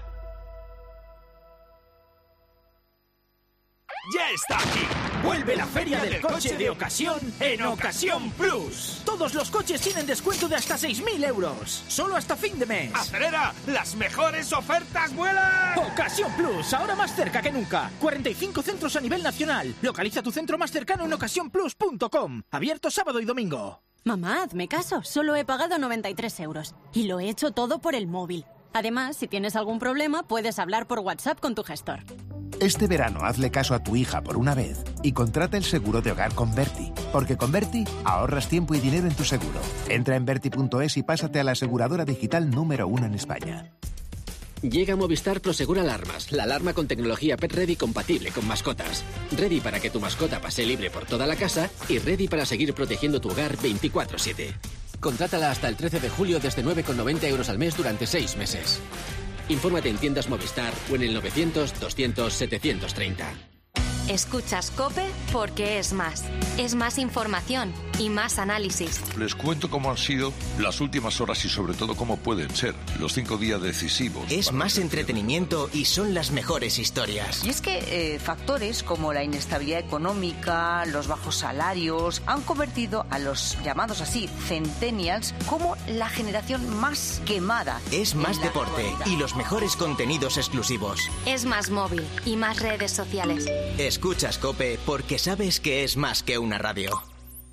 ¡Ya está aquí! Vuelve la feria del coche de ocasión en Ocasión Plus. Todos los coches tienen descuento de hasta seis mil euros. Solo hasta fin de mes. ¡Acelera! ¡Las mejores ofertas vuelan! Ocasión Plus, ahora más cerca que nunca. cuarenta y cinco centros a nivel nacional. Localiza tu centro más cercano en ocasión plus punto com. Abierto sábado y domingo. Mamá, hazme caso. Solo he pagado noventa y tres euros. Y lo he hecho todo por el móvil. Además, si tienes algún problema, puedes hablar por WhatsApp con tu gestor. Este verano hazle caso a tu hija por una vez y contrata el seguro de hogar con Berti, porque con Berti ahorras tiempo y dinero en tu seguro. Entra en berti punto es y pásate a la aseguradora digital número uno en España. Llega Movistar Prosegur Alarmas, la alarma con tecnología Pet Ready compatible con mascotas. Ready para que tu mascota pase libre por toda la casa y ready para seguir protegiendo tu hogar veinticuatro siete. Contrátala hasta el trece de julio desde nueve con noventa euros al mes durante seis meses. Infórmate en tiendas Movistar o en el novecientos, doscientos, setecientos treinta. Escuchas COPE porque es más. Es más información y más análisis. Les cuento cómo han sido las últimas horas y sobre todo cómo pueden ser los cinco días decisivos. Es más entretenimiento y son las mejores historias. Y es que eh, factores como la inestabilidad económica, los bajos salarios, han convertido a los llamados así centennials como la generación más quemada. Es más deporte y los mejores contenidos exclusivos. Es más móvil y más redes sociales. Escuchas COPE porque sabes que es más que una radio.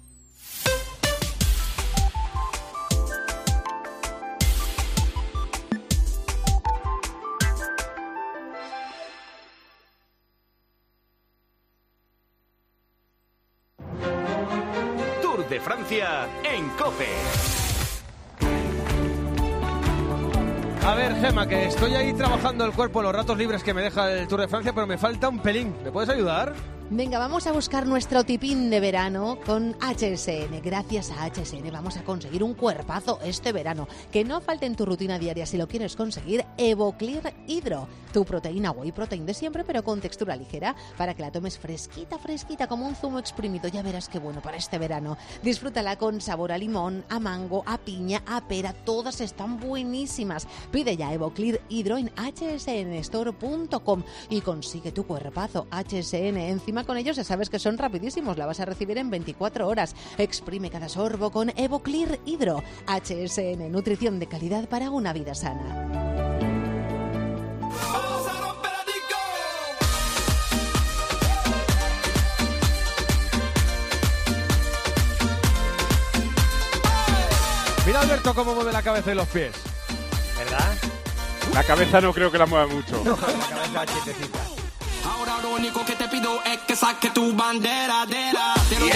Tour de Francia en COPE. A ver, Gemma, que estoy ahí trabajando el cuerpo, los ratos libres que me deja el Tour de Francia, pero me falta un pelín. ¿Me puedes ayudar? Venga, vamos a buscar nuestro tipín de verano con H S N. Gracias a H S N vamos a conseguir un cuerpazo este verano. Que no falte en tu rutina diaria si lo quieres conseguir. Evoclear Hydro, tu proteína whey protein de siempre, pero con textura ligera, para que la tomes fresquita, fresquita, como un zumo exprimido. Ya verás qué bueno para este verano. Disfrútala con sabor a limón, a mango, a piña, a pera. Todas están buenísimas. Pide ya Evoclear Hydro en h s n store punto com y consigue tu cuerpazo. H S N, encima con ellos ya sabes que son rapidísimos, la vas a recibir en veinticuatro horas. Exprime cada sorbo con Evoclear Hydro. H S N, nutrición de calidad para una vida sana. Mira, Alberto, cómo mueve la cabeza y los pies. ¿Verdad? La cabeza no creo que la mueva mucho. No, la cabeza quietecita. Ahora lo único que te pido es que saques tu bandera de la...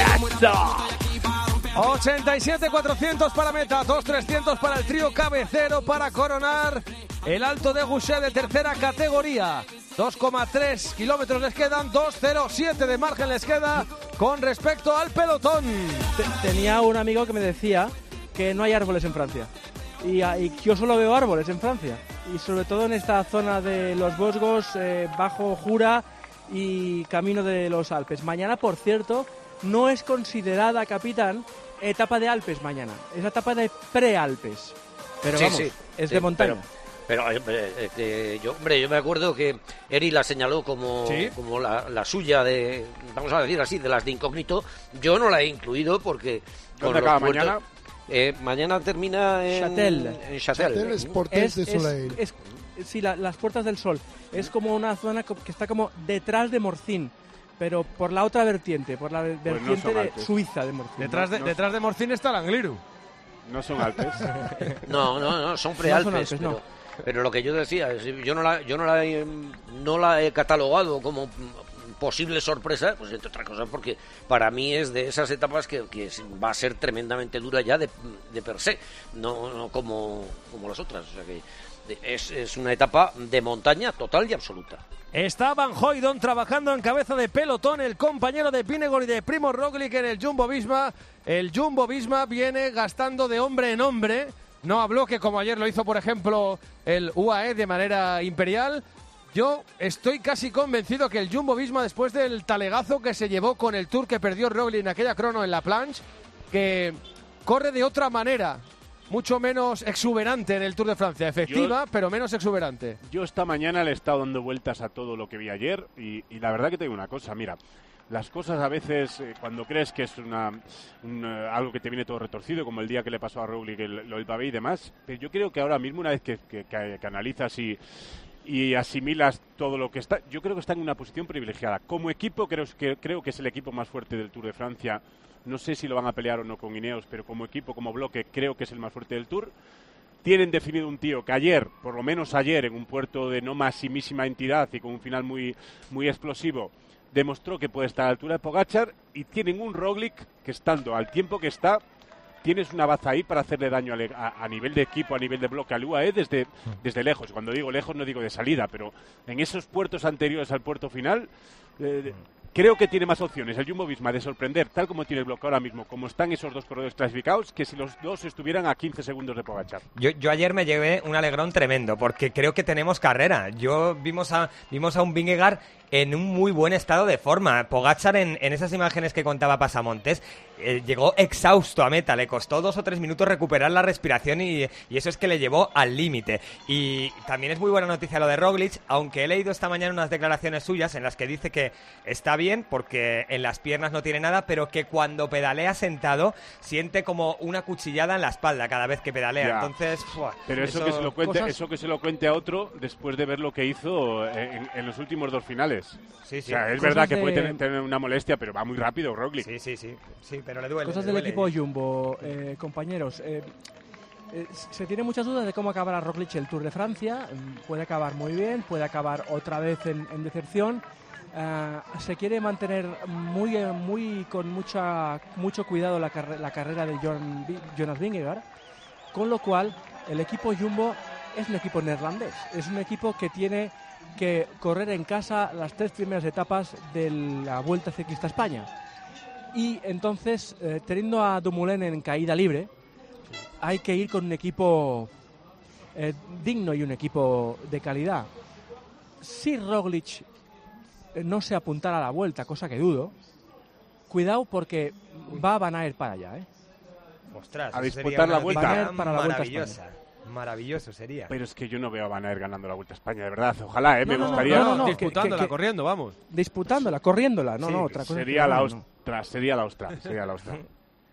ochenta y siete cuatrocientos para meta, dos trescientos para el trío cabecero para coronar el Alto de Goucher de tercera categoría. dos coma tres kilómetros les quedan, dos coma cero siete de margen les queda con respecto al pelotón. Tenía un amigo que me decía que no hay árboles en Francia. Y, y yo solo veo árboles en Francia. Y sobre todo en esta zona de los Vosgos, eh, Bajo Jura y Camino de los Alpes. Mañana, por cierto, no es considerada, capitán, etapa de Alpes mañana. Es etapa de pre-Alpes. Pero sí, vamos, sí, es sí, de montaña. Pero, pero eh, eh, yo, hombre, yo me acuerdo que Eri la señaló como, ¿Sí? como la, la suya de, vamos a decir así, de las de incógnito. Yo no la he incluido porque... ¿Dónde acaba mañana? Eh, mañana termina en Châtel. En Châtel. Châtel es Portes de Soleil. Es, es, sí, la, las Puertas del Sol. Es como una zona que está como detrás de Morcín, pero por la otra vertiente, por la vertiente no de Alpes. Suiza de Morcín. Detrás de, no, detrás de Morcín está el Angliru. No son Alpes. No, no, no, son No prealpes, son Alpes, pero, no. pero lo que yo decía, es, yo no la, yo no la he, no la he catalogado como posible sorpresa, pues entre otras cosas porque para mí es de esas etapas que, que va a ser tremendamente dura ya de, de per se, no, no como, como las otras, o sea que es, es una etapa de montaña total y absoluta. Está Van Hooydonk trabajando en cabeza de pelotón, el compañero de Vingegaard y de Primo Roglic en el Jumbo-Visma. El Jumbo-Visma viene gastando de hombre en hombre, no a bloque como ayer lo hizo, por ejemplo, el U A E de manera imperial. Yo estoy casi convencido que el Jumbo-Visma, después del talegazo que se llevó con el Tour que perdió Roglic en aquella crono en la planche, que corre de otra manera, mucho menos exuberante en el Tour de Francia, efectiva, yo, pero menos exuberante. Yo esta mañana le he estado dando vueltas a todo lo que vi ayer y, y la verdad que te digo una cosa, mira, las cosas a veces, eh, cuando crees que es una, un, uh, algo que te viene todo retorcido, como el día que le pasó a Roglic, el, lo del pavé y demás, pero yo creo que ahora mismo, una vez que, que, que, que analizas y... y asimilas todo lo que está, yo creo que está en una posición privilegiada. Como equipo creo que, creo que es el equipo más fuerte del Tour de Francia. No sé si lo van a pelear o no con Ineos, pero como equipo, como bloque, creo que es el más fuerte del Tour. Tienen definido un tío que ayer, por lo menos ayer, en un puerto de no maximísima entidad y con un final muy, muy explosivo, demostró que puede estar a la altura de Pogačar, y tienen un Roglic que, estando al tiempo que está, tienes una baza ahí para hacerle daño a, a, a nivel de equipo, a nivel de bloque al U A E desde, desde lejos. Cuando digo lejos no digo de salida, pero en esos puertos anteriores al puerto final, eh, creo que tiene más opciones el Jumbo-Visma de sorprender, tal como tiene el bloque ahora mismo, como están esos dos corredores clasificados, que si los dos estuvieran a quince segundos de Pogačar. Yo, yo ayer me llevé un alegrón tremendo, porque creo que tenemos carrera. Yo vimos a, vimos a un Vingegaard en un muy buen estado de forma. Pogačar en, en esas imágenes que contaba Pasamontes eh, llegó exhausto a meta, le costó dos o tres minutos recuperar la respiración y, y eso es que le llevó al límite. Y también es muy buena noticia lo de Roglic, aunque he leído esta mañana unas declaraciones suyas en las que dice que está bien porque en las piernas no tiene nada, pero que cuando pedalea sentado siente como una cuchillada en la espalda cada vez que pedalea. Ya. Entonces, ¡fua! Pero eso, eso que se lo cuente, cosas... eso que se lo cuente a otro después de ver lo que hizo en, en los últimos dos finales. Sí, sí. O sea, es Cosas verdad que de... puede tener, tener una molestia, pero va muy rápido Roglic. Sí, sí, sí, sí, pero le duele. Cosas le del duele. equipo Jumbo, eh, compañeros. Eh, eh, se tiene muchas dudas de cómo acabará Roglic el Tour de Francia. Puede acabar muy bien, puede acabar otra vez en, en decepción. Uh, se quiere mantener muy, muy con mucha mucho cuidado la, car la carrera de John, Jonas Vingegaard, con lo cual el equipo Jumbo es un equipo neerlandés, es un equipo que tiene que correr en casa las tres primeras etapas de la Vuelta Ciclista a España. Y entonces, eh, teniendo a Dumoulin en caída libre, hay que ir con un equipo eh, digno y un equipo de calidad. Si Roglic eh, no se apuntara a la Vuelta, cosa que dudo, cuidado porque va Van Aert para allá, ¿eh? Ostras, a eso disputar sería la Vuelta. Van Aert para la Vuelta a maravillosa. Maravilloso sería. Pero es que yo no veo a Van Aert ganando la Vuelta a España, de verdad. Ojalá, ¿eh? No, me no, gustaría. no, no, no, disputándola, que, que, corriendo, vamos. Disputándola, corriéndola. No, Sí, no, otra cosa. Sería la no, ostra, sería la ostra, sería la ostra.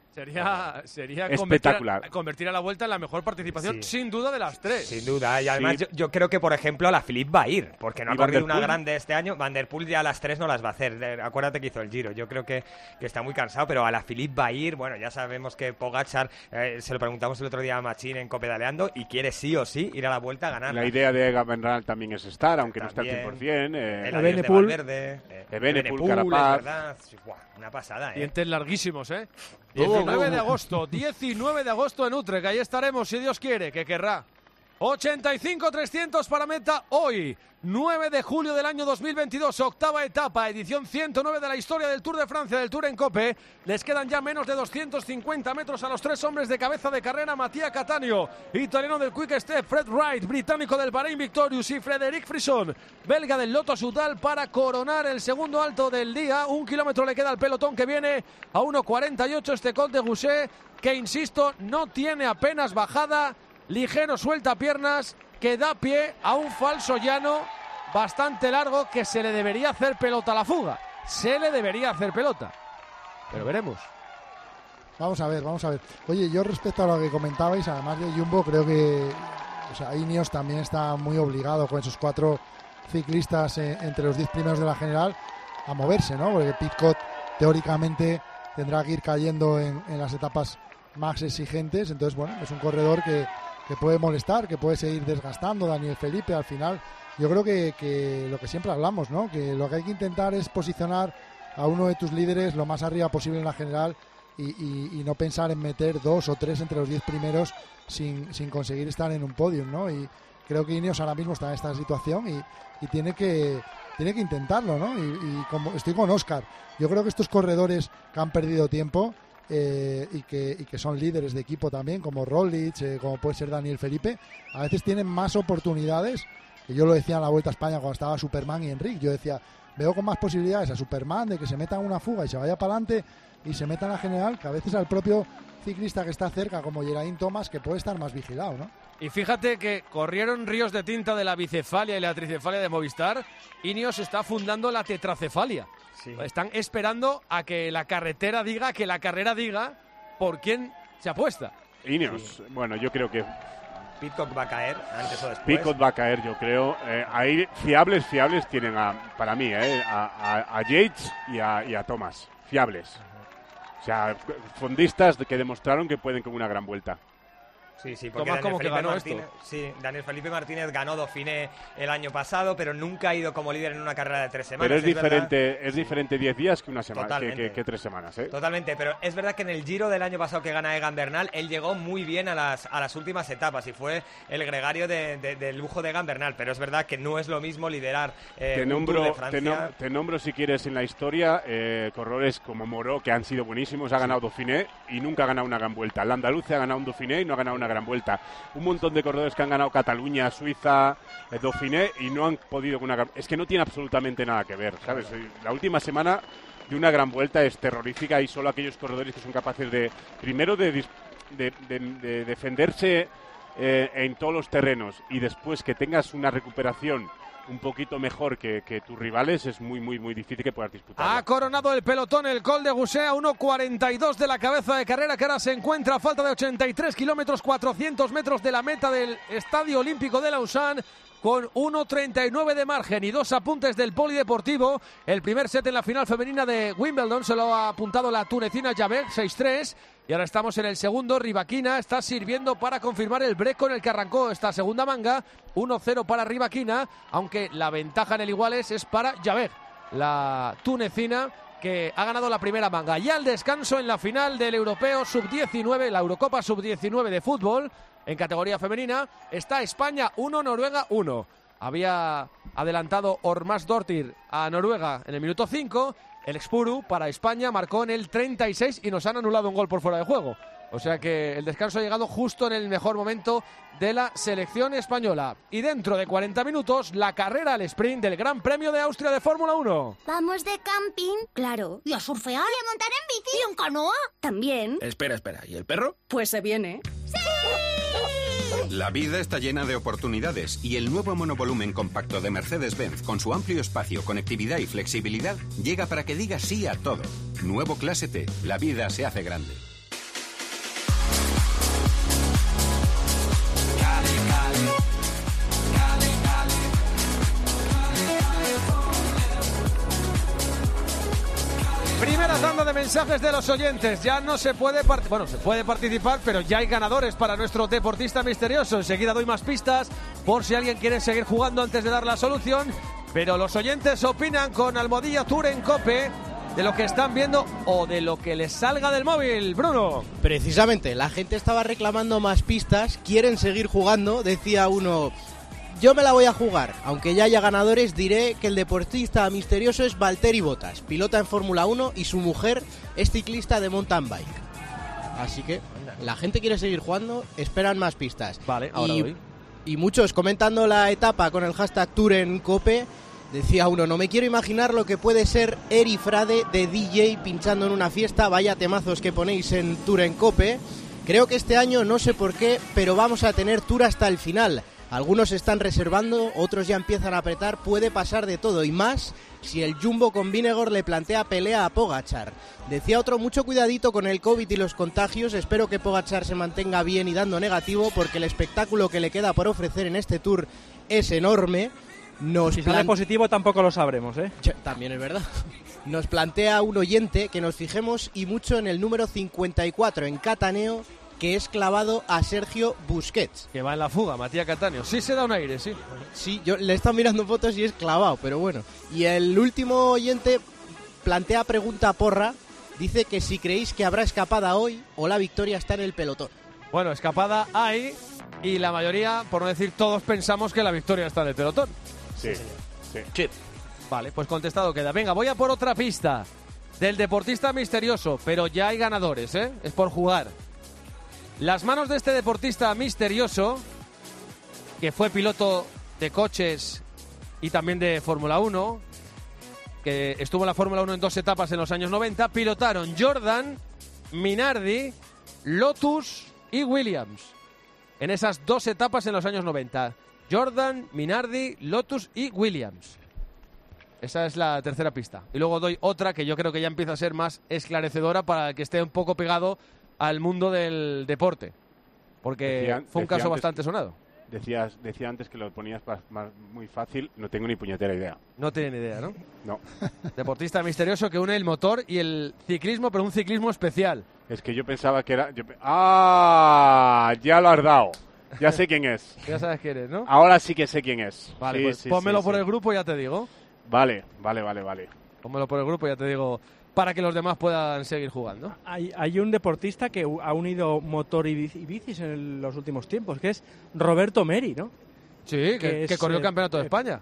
Sería, sería espectacular. Convertir a, convertir a la Vuelta en la mejor participación, Sí. sin duda, de las tres. Sin duda, y además Sí. yo, yo creo que, por ejemplo, a la Philippe va a ir, porque no ¿Y ha Van corrido der una Poel? grande este año. Van der Poel ya a las tres no las va a hacer. De- acuérdate que hizo el Giro. Yo creo que, que está muy cansado, pero a la Philippe va a ir. Bueno, ya sabemos que Pogačar, eh, se lo preguntamos el otro día a Machín en Copedaleando, y quiere sí o sí ir a la Vuelta a ganar. La idea de Egan Bernal también es estar, aunque También. no está al cien por cien. Eh, El avión de Evenepoel. Valverde, eh, Evenepoel, Evenepoel, Carapaz. es verdad. Buah, una pasada, ¿eh? Dientes larguísimos, ¿eh? Todo, diecinueve todo. de agosto, diecinueve de agosto en Utrecht. Ahí estaremos, si Dios quiere, que querrá. ochenta y cinco trescientos para meta hoy, nueve de julio del año dos mil veintidós, octava etapa, edición ciento nueve de la historia del Tour de Francia, del Tour en Cope. Les quedan ya menos de doscientos cincuenta metros a los tres hombres de cabeza de carrera: Mattia Cattaneo, italiano del Quick Step; Fred Wright, británico del Bahrain Victorious; y Frederic Frison, belga del Lotto Soudal, para coronar el segundo alto del día. Un kilómetro le queda al pelotón, que viene a uno cuarenta y ocho este Col de Gouché, que, insisto, no tiene apenas bajada. Ligero suelta piernas, que da pie a un falso llano bastante largo, que se le debería hacer pelota a la fuga. Se le debería hacer pelota. Pero veremos. Vamos a ver, vamos a ver. Oye, yo respecto a lo que comentabais, además de Jumbo, creo que o sea, Ineos también está muy obligado con esos cuatro ciclistas eh, entre los diez primeros de la general a moverse, ¿no? Porque Pidcock teóricamente tendrá que ir cayendo en, en las etapas más exigentes. Entonces, bueno, es un corredor que que puede molestar, que puede seguir desgastando. Daniel Felipe, al final, yo creo que, que lo que siempre hablamos, ¿no? Que lo que hay que intentar es posicionar a uno de tus líderes lo más arriba posible en la general y, y, y no pensar en meter dos o tres entre los diez primeros sin, sin conseguir estar en un podium, ¿no? Y creo que Ineos ahora mismo está en esta situación y, y tiene que tiene que intentarlo, ¿no? Y, y como estoy con Óscar, yo creo que estos corredores que han perdido tiempo Eh, y, que, y que son líderes de equipo también, como Roglic, eh, como puede ser Daniel Felipe, a veces tienen más oportunidades, que yo lo decía en la Vuelta a España cuando estaba Superman y Enric. Yo decía, veo con más posibilidades a Superman de que se meta en una fuga y se vaya para adelante y se meta en la general, que a veces al propio ciclista que está cerca, como Geraint Thomas, que puede estar más vigilado, ¿no? Y fíjate que corrieron ríos de tinta de la bicefalia y la tricefalia de Movistar. Ineos está fundando la tetracefalia. Sí. Están esperando a que la carretera diga, que la carrera diga por quién se apuesta. Ineos, sí. Bueno, yo creo que Pidcock va a caer antes o después. Pidcock va a caer, yo creo. Eh, ahí fiables, fiables tienen a, para mí, eh, a, a, a Yates y a, y a Thomas. Fiables. O sea, fondistas que demostraron que pueden con una gran vuelta. Sí, sí, porque Tomás, Daniel como que Felipe ganó Martínez, esto. sí, Daniel Felipe Martínez ganó Dauphiné el año pasado, pero nunca ha ido como líder en una carrera de tres semanas. Pero es, es diferente, verdad. es diferente diez días que una semana, que, Totalmente. que, que tres semanas, ¿eh? Totalmente, pero es verdad que en el Giro del año pasado que gana Egan Bernal, él llegó muy bien a las, a las últimas etapas y fue el gregario de, de, de lujo de Egan Bernal, pero es verdad que no es lo mismo liderar eh, te, un nombro, Tour de te, Francia. nom, te nombro, si quieres, en la historia, eh, corredores como Moreau, que han sido buenísimos, ha ganado Dauphiné y nunca ha ganado una gran vuelta. El andaluz ha ganado un Dauphiné y no ha ganado una gran vuelta. Un montón de corredores que han ganado Cataluña, Suiza, eh, Dauphiné y no han podido con una gran... Es que no tiene absolutamente nada que ver, ¿sabes? La última semana de una gran vuelta es terrorífica y solo aquellos corredores que son capaces de, primero, de, de, de, de defenderse eh, en todos los terrenos y después que tengas una recuperación un poquito mejor que, que tus rivales, es muy, muy, muy difícil que puedas disputar. Ha coronado el pelotón el Col de Gusset a uno cuarenta y dos de la cabeza de carrera, que ahora se encuentra a falta de ochenta y tres kilómetros, cuatrocientos metros de la meta del Estadio Olímpico de Lausanne, con uno treinta y nueve de margen y dos apuntes del polideportivo. El primer set en la final femenina de Wimbledon se lo ha apuntado la tunecina Jabeur, seis tres. Y ahora estamos en el segundo. Rivaquina está sirviendo para confirmar el break con el que arrancó esta segunda manga. uno cero para Rivaquina, aunque la ventaja en el iguales es para Jabeur, la tunecina, que ha ganado la primera manga. Ya el descanso en la final del Europeo sub diecinueve, la Eurocopa sub diecinueve de fútbol, en categoría femenina. Está España uno, Noruega uno. Había adelantado Ormas Dortir a Noruega en el minuto cinco. El Expuru para España marcó en el treinta y seis y nos han anulado un gol por fuera de juego. O sea que el descanso ha llegado justo en el mejor momento de la selección española. Y dentro de cuarenta minutos, la carrera al sprint del Gran Premio de Austria de Fórmula uno. ¿Vamos de camping? Claro. ¿Y a surfear? ¿Y a montar en bici? ¿Y en canoa? También. Espera, espera. ¿Y el perro? Pues se viene. ¡Sí! La vida está llena de oportunidades y el nuevo monovolumen compacto de Mercedes-Benz, con su amplio espacio, conectividad y flexibilidad, llega para que diga sí a todo. Nuevo Clase T. La vida se hace grande. Primera tanda de mensajes de los oyentes. Ya no se puede part- bueno, se puede participar, pero ya hay ganadores para nuestro deportista misterioso. Enseguida doy más pistas por si alguien quiere seguir jugando antes de dar la solución. Pero los oyentes opinan con Almohadilla Tour en COPE de lo que están viendo o de lo que les salga del móvil. Bruno. Precisamente, la gente estaba reclamando más pistas, quieren seguir jugando. Decía uno: yo me la voy a jugar, aunque ya haya ganadores, diré que el deportista misterioso es Valtteri Bottas, pilota en Fórmula uno y su mujer es ciclista de mountain bike. Así que la gente quiere seguir jugando, esperan más pistas. Vale, ahora y, voy. Y muchos comentando la etapa con el hashtag Tour en Cope. Decía uno: no me quiero imaginar lo que puede ser Eri Frade de D J pinchando en una fiesta. Vaya temazos que ponéis en Tour en Cope. Creo que este año, no sé por qué, pero vamos a tener Tour hasta el final. Algunos están reservando, otros ya empiezan a apretar, puede pasar de todo y más si el Jumbo con Vingegaard le plantea pelea a Pogačar. Decía otro: mucho cuidadito con el COVID y los contagios, espero que Pogačar se mantenga bien y dando negativo, porque el espectáculo que le queda por ofrecer en este Tour es enorme. Nos si sale positivo tampoco lo sabremos, ¿eh? También es verdad. Nos plantea un oyente que nos fijemos y mucho en el número cincuenta y cuatro en Cataneo, que es clavado a Sergio Busquets. Que va en la fuga, Matías Cataneo. Sí se da un aire, sí. Sí, yo le he estado mirando fotos y es clavado, pero bueno. Y el último oyente plantea pregunta porra. Dice que si creéis que habrá escapada hoy o la victoria está en el pelotón. Bueno, escapada hay y la mayoría, por no decir todos, pensamos que la victoria está en el pelotón. Sí, sí. sí. Vale, pues contestado queda. Venga, voy a por otra pista del deportista misterioso, pero ya hay ganadores, ¿eh? Es por jugar. Las manos de este deportista misterioso, que fue piloto de coches y también de Fórmula uno, que estuvo en la Fórmula uno en dos etapas en los años noventa, pilotaron Jordan, Minardi, Lotus y Williams. En esas dos etapas en los años noventa. Jordan, Minardi, Lotus y Williams. Esa es la tercera pista. Y luego doy otra que yo creo que ya empieza a ser más esclarecedora para el que esté un poco pegado al mundo del deporte, porque decía, fue un caso antes, bastante sonado. Decías, decía antes que lo ponías más, más, muy fácil, no tengo ni puñetera idea. No tiene ni idea, ¿no? No. Deportista misterioso que une el motor y el ciclismo, pero un ciclismo especial. Es que yo pensaba que era... Yo, ¡ah! Ya lo has dado. Ya sé quién es. Ya sabes quién es, ¿no? Ahora sí que sé quién es. Vale, sí, pues sí, pónmelo sí, por sí. el grupo y ya te digo. Vale, vale, vale, vale. Pónmelo por el grupo y ya te digo, para que los demás puedan seguir jugando. Hay, hay un deportista que ha unido motor y, bici, y bicis en el, los últimos tiempos, que es Roberto Meri, ¿no? Sí, que, que, que es, corrió el eh, Campeonato de España.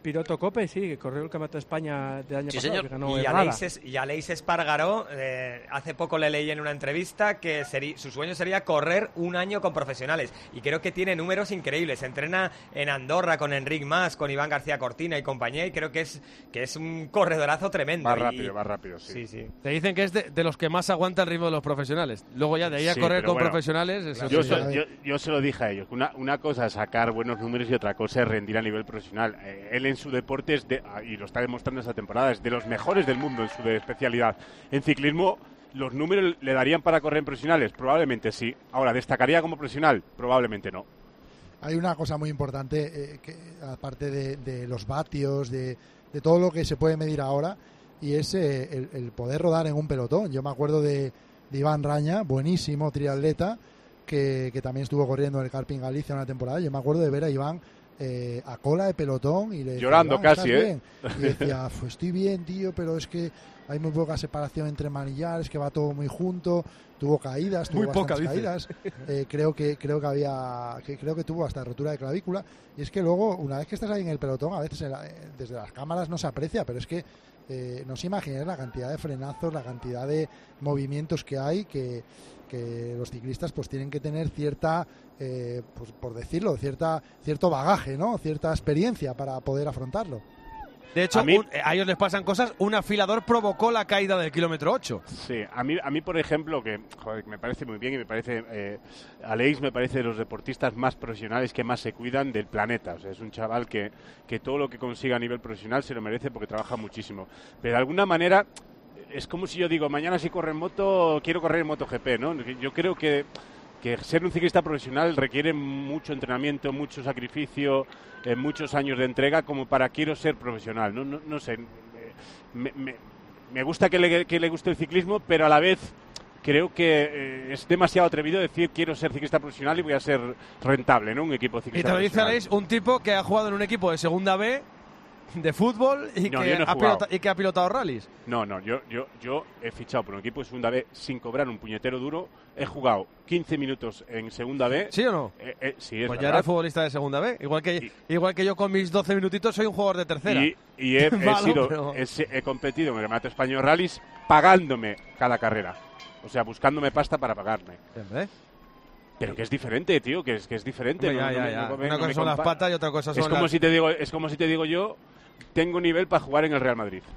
piloto Cope, sí, que corrió el Campeonato de España del año Sí, pasado, señor. que ganó Y Herrada. Aleix, y Aleix Espargaró, eh, hace poco le leí en una entrevista que seri- su sueño sería correr un año con profesionales. Y creo que tiene números increíbles. Entrena en Andorra con Enric Mas, con Iván García Cortina y compañía. Y creo que es, que es un corredorazo tremendo. Va y- rápido, va rápido, sí. Sí, sí. Te dicen que es de, de los que más aguanta el ritmo de los profesionales. Luego ya de ahí a Sí, correr pero con bueno, profesionales... Eso yo, sí, so- ya- yo, yo se lo dije a ellos. Una, una cosa es sacar buenos números y otra cosa es rendir a nivel profesional. Eh, él en su deporte, es de, y lo está demostrando esta temporada, es de los mejores del mundo en su de especialidad. En ciclismo, ¿los números le darían para correr en profesionales? Probablemente sí. Ahora, ¿destacaría como profesional? Probablemente no. Hay una cosa muy importante, eh, que aparte de, de los vatios, de, de todo lo que se puede medir ahora, y es eh, el, el poder rodar en un pelotón. Yo me acuerdo de, de Iván Raña, buenísimo triatleta, que, que también estuvo corriendo en el Karpin Galicia una temporada. Yo me acuerdo de ver a Iván eh, a cola de pelotón y le decía, llorando "Iván, casi, ¿estás ¿eh?" bien?". Y decía, pues estoy bien, tío, pero es que hay muy poca separación entre manillares, que va todo muy junto. Tuvo caídas, tuvo Muy poca, bastantes dice. caídas. Eh, creo que creo que había que creo que tuvo hasta rotura de clavícula. Y es que luego, una vez que estás ahí en el pelotón, a veces en la- eh, desde las cámaras no se aprecia, pero es que eh, no os imagináis la cantidad de frenazos, la cantidad de movimientos que hay, que, que los ciclistas pues tienen que tener cierta, eh, pues, por decirlo, cierta cierto bagaje, ¿no? Cierta experiencia para poder afrontarlo. De hecho, A mí- un- a ellos les pasan cosas. Un afilador provocó la caída del kilómetro ocho. Sí, a mí, a mí por ejemplo, que joder, me parece muy bien y me parece, eh, Aleix me parece de los deportistas más profesionales que más se cuidan del planeta. O sea, es un chaval que, que todo lo que consiga a nivel profesional se lo merece porque trabaja muchísimo. Pero de alguna manera es como si yo digo, mañana si corro en moto, quiero correr en MotoGP, ¿no? Yo creo que, que ser un ciclista profesional requiere mucho entrenamiento, mucho sacrificio, eh, muchos años de entrega como para quiero ser profesional. No, no, no sé, me, me, me gusta que le, que le guste el ciclismo, pero a la vez creo que eh, es demasiado atrevido decir quiero ser ciclista profesional y voy a ser rentable, ¿no? Un equipo Y ciclista te lo dice profesional. Aleix, un tipo que ha jugado en un equipo de segunda B de fútbol y, No, que, yo no he ha jugado. pilota- y que ha pilotado rallies. No, no, yo, yo, yo he fichado por un equipo de segunda B sin cobrar un puñetero duro. He jugado quince minutos en segunda B. ¿Sí o no? Eh, eh, sí, es Pues ya verdad. eres futbolista de segunda B. Igual que, igual que yo con mis doce minutitos soy un jugador de tercera. Y, y he, he Malo, sido, pero- he, he competido en el Campeonato Español Rallys pagándome cada carrera. O sea, buscándome pasta para pagarme. ¿Ves? Pero que es diferente, tío, que es que es diferente. Hombre, no- ya, no ya, me- ya. no me- Una no cosa me son las compa- patas y otra cosa son es como las- si te digo, es como si te digo yo, tengo nivel para jugar en el Real Madrid.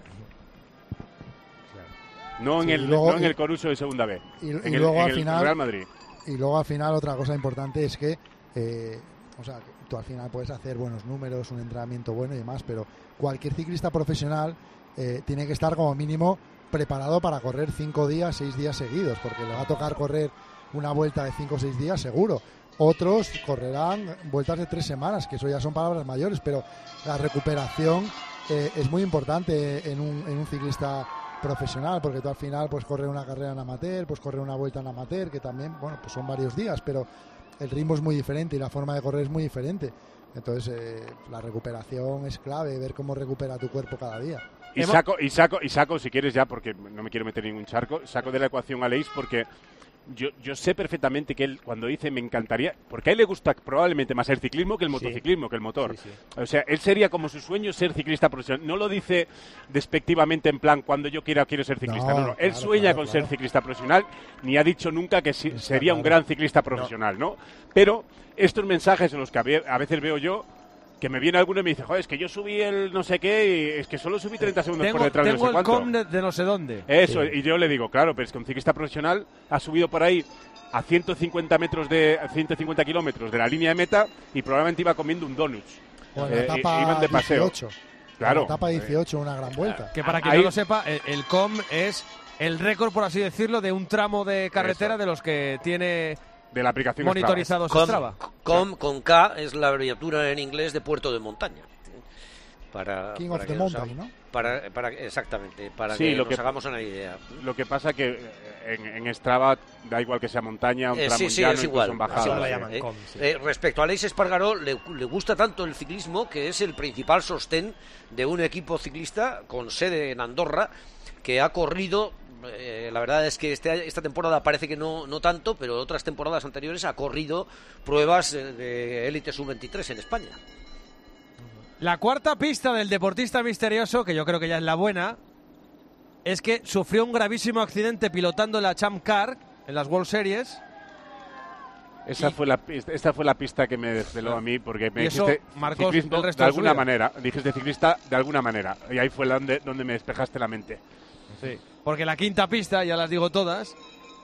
No en Sí, el y luego- no en el Coruso de segunda B. Y, en y el, luego en al el final Real Madrid. y luego al final otra cosa importante es que eh, o sea, tú al final puedes hacer buenos números, un entrenamiento bueno y demás, pero cualquier ciclista profesional eh, tiene que estar como mínimo preparado para correr cinco días, seis días seguidos, porque le va a tocar correr una vuelta de cinco o seis días seguro. Otros correrán vueltas de tres semanas, que eso ya son palabras mayores, pero la recuperación eh, es muy importante en un, en un ciclista profesional, porque tú al final pues correr una carrera en amateur, pues correr una vuelta en amateur, que también, bueno, pues son varios días, pero el ritmo es muy diferente y la forma de correr es muy diferente. Entonces eh, la recuperación es clave, ver cómo recupera tu cuerpo cada día. Y saco, y saco, y saco, si quieres ya, porque no me quiero meter en ningún charco, saco de la ecuación a Aleix porque yo, yo sé perfectamente que él, cuando dice me encantaría, porque a él le gusta probablemente más el ciclismo que el motociclismo, que el motor. Sí, sí. O sea, él sería como su sueño ser ciclista profesional. No lo dice despectivamente en plan, cuando yo quiera quiero ser ciclista. No, No, no. Él claro, sueña claro, con claro. ser ciclista profesional, ni ha dicho nunca que sí- sería un claro. gran ciclista profesional, ¿no? Pero estos mensajes en los que a ve- a veces veo yo, que me viene alguno y me dice, joder, es que yo subí el no sé qué y es que solo subí treinta segundos Tengo, por detrás de no tengo sé el cuánto. com de, de no sé dónde. Eso, y yo le digo, claro, pero es que un ciclista profesional ha subido por ahí a ciento cincuenta metros de a ciento cincuenta kilómetros de la línea de meta y probablemente iba comiendo un donut. O en la Eh, etapa iban de paseo. dieciocho. Claro. En la etapa dieciocho, una gran vuelta. Que para quien Ahí- no lo sepa, el, el com es el récord, por así decirlo, de un tramo de carretera Eso. de los que tiene de la aplicación monitorizados Com, Strava. com con K es la abreviatura en inglés de puerto de montaña. Para, King para of que the nos mountain, haga- ¿no? Para, para, exactamente, para Sí, que lo nos que- hagamos una idea. Lo que pasa que eh, en, en Strava da igual que sea montaña, un Eh, tramo sí, sí, llano, es incluso igual. en bajada. es lo igual, llaman eh. com, sí. Eh, respecto a Aleix Espargaró, le, le gusta tanto el ciclismo que es el principal sostén de un equipo ciclista con sede en Andorra que ha corrido. Eh, la verdad es que este, esta temporada parece que no, no tanto, pero otras temporadas anteriores ha corrido pruebas eh, de élite sub veintitrés en España. La cuarta pista del deportista misterioso, que yo creo que ya es la buena, es que sufrió un gravísimo accidente pilotando la Champ Car en las World Series. Esa fue la pista, esta fue la pista que me desveló a mí, porque me y eso dijiste marcó ciclismo el resto de de su alguna vida. manera, dijiste ciclista de alguna manera, y ahí fue donde, donde me despejaste la mente. Sí, porque la quinta pista, ya las digo todas,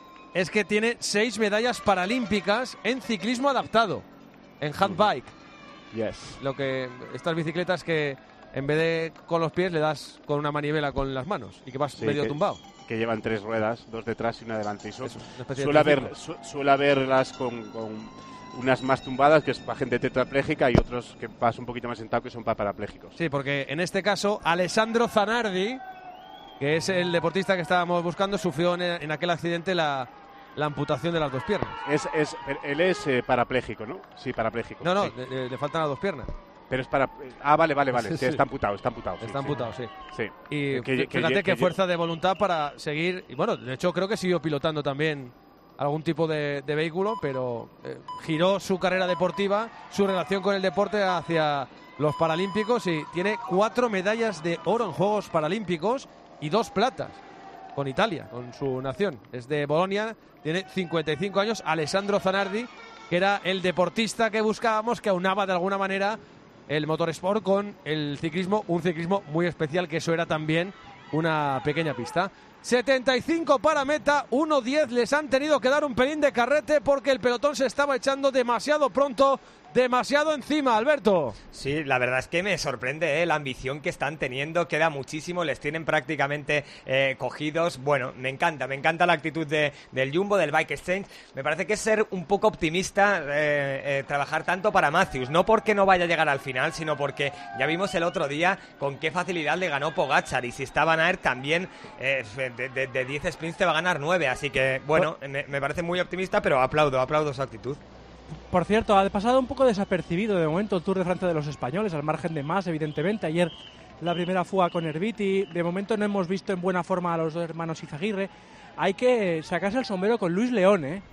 es que tiene seis medallas paralímpicas en ciclismo adaptado, en handbike. Yes. Lo que estas bicicletas que en vez de con los pies le das con una manivela con las manos y que vas Sí, medio que, tumbado. que llevan tres ruedas, dos detrás y una delante. Y su, Eso, una especie de suele, haber, triciclo. su, suele haberlas con, con unas más tumbadas, que es para gente tetrapléjica, y otros que vas un poquito más sentado, que son para parapléjicos. Sí, porque en este caso Alessandro Zanardi, que es el deportista que estábamos buscando, sufrió en, en aquel accidente la, la amputación de las dos piernas. Es, es, él es eh, parapléjico, ¿no? Sí, parapléjico. No, no, sí. le, le- le faltan las dos piernas. Pero es para... Ah, vale, vale, vale. Sí, Sí. está amputado, está amputado. sí, Está sí. amputado, sí. Sí. Y Eh, que- que- fíjate que- qué que- fuerza de voluntad para seguir. Y bueno, de hecho creo que siguió pilotando también algún tipo de, de vehículo, pero eh, giró su carrera deportiva, su relación con el deporte hacia los Paralímpicos y tiene cuatro medallas de oro en Juegos Paralímpicos y dos platas con Italia, con su nación. Es de Bolonia, tiene cincuenta y cinco años, Alessandro Zanardi, que era el deportista que buscábamos, que aunaba de alguna manera el motorsport con el ciclismo, un ciclismo muy especial, que eso era también una pequeña pista. setenta y cinco para meta, uno diez, les han tenido que dar un pelín de carrete porque el pelotón se estaba echando demasiado pronto, demasiado encima, Alberto. Sí, la verdad es que me sorprende, ¿eh? La ambición que están teniendo, queda muchísimo, les tienen prácticamente eh, cogidos. Bueno, me encanta, me encanta la actitud de, del Jumbo, del Bike Exchange. Me parece que es ser un poco optimista, eh, eh, trabajar tanto para Matthews, no porque no vaya a llegar al final, sino porque ya vimos el otro día con qué facilidad le ganó Pogačar, y si está Van Aert también, eh, de, de, de diez sprints te va a ganar nueve, así que bueno, me, me parece muy optimista, pero aplaudo, aplaudo su actitud. Por cierto, ha pasado un poco desapercibido de momento el Tour de Francia de los españoles, al margen de más, evidentemente. Ayer la primera fuga con Erviti, de momento no hemos visto en buena forma a los dos hermanos Izaguirre. Hay que sacarse el sombrero con Luis León, ¿eh?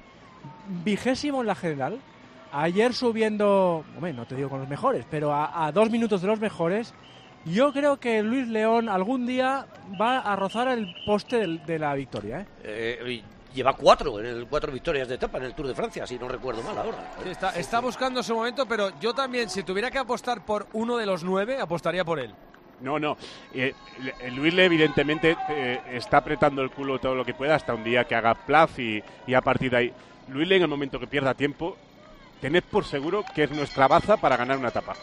Vigésimo en la general. Ayer subiendo, hombre, no te digo con los mejores, pero a, a dos minutos de los mejores. Yo creo que Luis León algún día va a rozar el poste del- de la victoria, ¿eh? Eh, y lleva cuatro, en el, cuatro victorias de etapa en el Tour de Francia, si no recuerdo mal ahora. Sí, está, está buscando su momento, pero yo también, si tuviera que apostar por uno de los nueve, apostaría por él. No, no. Eh, le- Luis Le, evidentemente, eh, está apretando el culo todo lo que pueda hasta un día que haga plaf y, y a partir de ahí. Luis Le, en el momento que pierda tiempo, tened por seguro que es nuestra baza para ganar una etapa.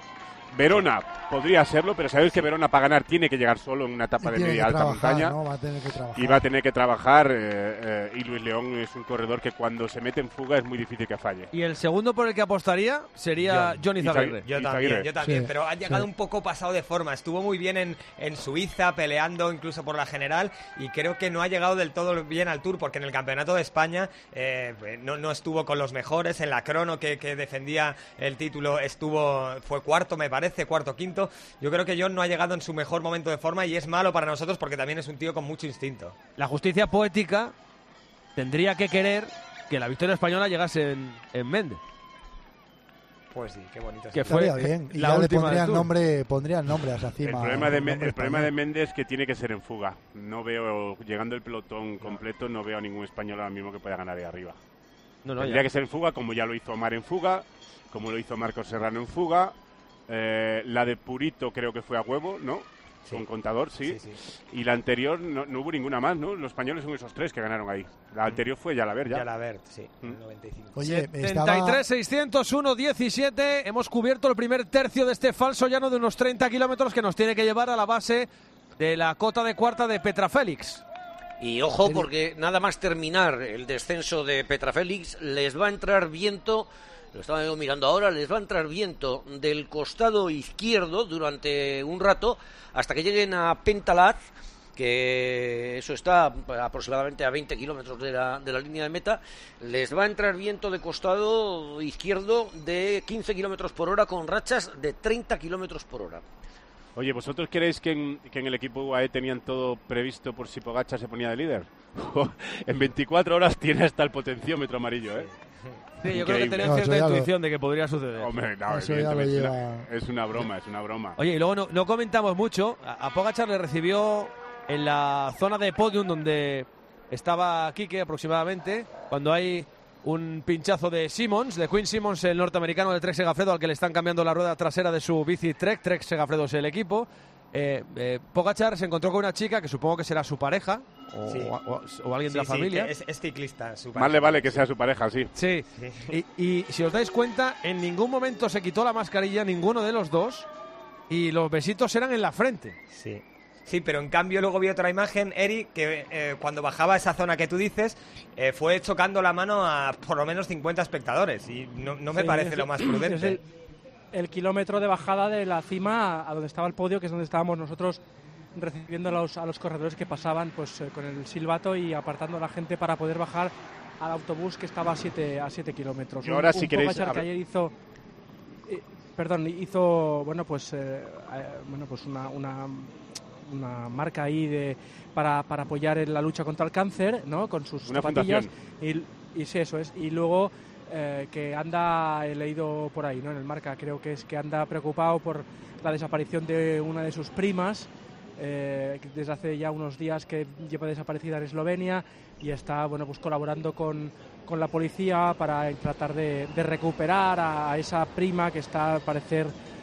Verona podría serlo, pero sabéis que Verona para ganar tiene que llegar solo en una etapa Y de tiene media que alta trabajar, montaña. ¿no? Va a tener que trabajar. Y va a tener que trabajar. eh, eh, y Luis León es un corredor que cuando se mete en fuga es muy difícil que falle. Y el segundo por el que apostaría sería John. Johnny Izaguirre. Yo también, yo también, pero ha llegado un poco pasado de forma. Estuvo muy bien en, en Suiza, peleando incluso por la general, y creo que no ha llegado del todo bien al Tour, porque en el Campeonato de España eh, no, no estuvo con los mejores. En la crono que, que defendía el título estuvo, fue cuarto, me parece, cuarto, quinto. Yo creo que John no ha llegado en su mejor momento de forma, y es malo para nosotros porque también es un tío con mucho instinto. La justicia poética tendría que querer que la victoria española llegase en, en Méndez. Pues sí, qué bonito. Que Estaría fue bien. Y la ya le última pondría del el Tour. nombre, pondría el nombre a esa cima. El problema, de, el Me- nombre el problema de español. Méndez es que tiene que ser en fuga. No veo, llegando el pelotón completo, no veo a ningún español ahora mismo que pueda ganar ahí arriba. No, no, Tendría ya. que ser en fuga, como ya lo hizo Omar en fuga, como lo hizo Marcos Serrano en fuga. Eh, la de Purito creo que fue a huevo, ¿no? Sí. Con contador, sí. Sí, sí. Y la anterior no, no hubo ninguna más, ¿no? Los españoles son esos tres que ganaron ahí. La anterior fue Yalaber, ya. Yalaber, sí, Mm. el noventa y cinco. Oye, setenta y estaba... tres seiscientos uno diecisiete. Hemos cubierto el primer tercio de este falso llano de unos treinta kilómetros que nos tiene que llevar a la base de la cota de cuarta de Petra Félix. Y ojo, porque nada más terminar el descenso de Petra Félix, les va a entrar viento, lo estaba yo mirando ahora, les va a entrar viento del costado izquierdo durante un rato, hasta que lleguen a Pentalaz, que eso está aproximadamente a veinte kilómetros de la, de la línea de meta. Les va a entrar viento de costado izquierdo de quince kilómetros por hora con rachas de treinta kilómetros por hora. Oye, ¿vosotros creéis que en, que en el equipo U A E tenían todo previsto por si Pogačar se ponía de líder? En veinticuatro horas tiene hasta el potenciómetro amarillo, ¿eh? Sí, yo creo que tenía No, cierta eso ya lo- intuición de que podría suceder. Hombre, no, Eso ya lo evidentemente es, lleva- una, es una broma, es una broma. Oye, y luego no, no comentamos mucho. A, a Pogačar le recibió en la zona de podium donde estaba Quique aproximadamente, cuando hay un pinchazo de Simmons, de Quinn Simmons, el norteamericano de Trek Segafredo, al que le están cambiando la rueda trasera de su bici Trek. Trek Segafredo es el equipo. Eh, eh, Pogačar se encontró con una chica que supongo que será su pareja o, Sí. o- o- o alguien Sí, de la sí, familia. que es, es ciclista. su Más pareja. le vale que sea su pareja, sí. Sí, y, y si os dais cuenta, en ningún momento se quitó la mascarilla, ninguno de los dos, y los besitos eran en la frente. Sí. Sí, pero en cambio luego vi otra imagen, Eric, que eh, cuando bajaba a esa zona que tú dices, eh, fue chocando la mano a por lo menos cincuenta espectadores, y no, no me Sí, parece es- lo más es prudente. el, el kilómetro de bajada de la cima a donde estaba el podio, que es donde estábamos nosotros recibiendo a los, a los corredores que pasaban pues eh, con el silbato y apartando a la gente para poder bajar al autobús que estaba a siete a siete kilómetros. Y ahora, Un- si un queréis, Pogačar que a ver. ayer hizo eh, perdón, hizo bueno pues eh, eh, bueno pues una, una una marca ahí de para, para apoyar en la lucha contra el cáncer, ¿no? Con sus Una zapatillas fundación. y, y sí, eso es. Y luego eh, que anda, he leído por ahí, ¿no? En el marca creo que es que anda preocupado por la desaparición de una de sus primas, eh, que desde hace ya unos días que lleva desaparecida en Eslovenia, y está, bueno, pues colaborando con, con la policía para tratar de, de recuperar a, a esa prima que está, al parecer,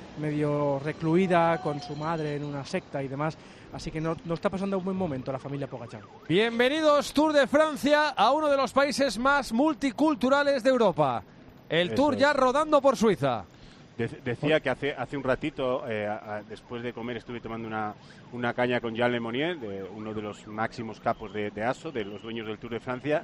medio recluida con su madre en una secta y demás. Así que no, no está pasando un buen momento la familia Pogačar. Bienvenidos, Tour de Francia, a uno de los países más multiculturales de Europa. El Eso Tour es. ya rodando por Suiza. De- decía que hace hace un ratito, eh, a- a- después de comer, estuve tomando una, una caña con Jean Lemonnier, de uno de los máximos capos de, de A S O, de los dueños del Tour de Francia,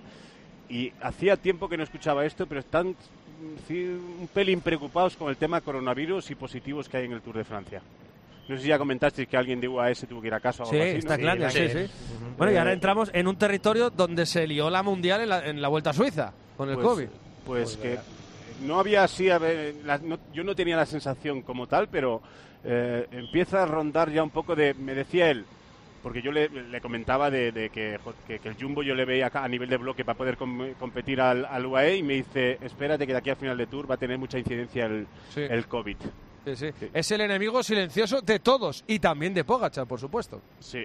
y hacía tiempo que no escuchaba esto, pero están mm, sí, un pelín preocupados con el tema coronavirus y positivos que hay en el Tour de Francia. No sé si ya comentasteis que alguien de U A S tuvo que ir a casa o Sí, algo así, ¿no? está claro, sí, sí. Ujú. Bueno, y ahora Eh, entramos en un territorio donde se lió la mundial en la, en la Vuelta a Suiza, con el Pues- COVID. Pues que no había así, a ver, la- no- yo no tenía la sensación como tal, pero eh, empieza a rondar ya un poco de, me decía él, porque yo le, le comentaba de, de que, jo, que, que el Jumbo yo le veía acá a nivel de bloque para poder com- competir al, al U A E, y me dice, espérate que de aquí a final de Tour va a tener mucha incidencia el, Sí. el COVID. Sí, sí. Es el enemigo silencioso de todos, y también de Pogačar, por supuesto. Sí.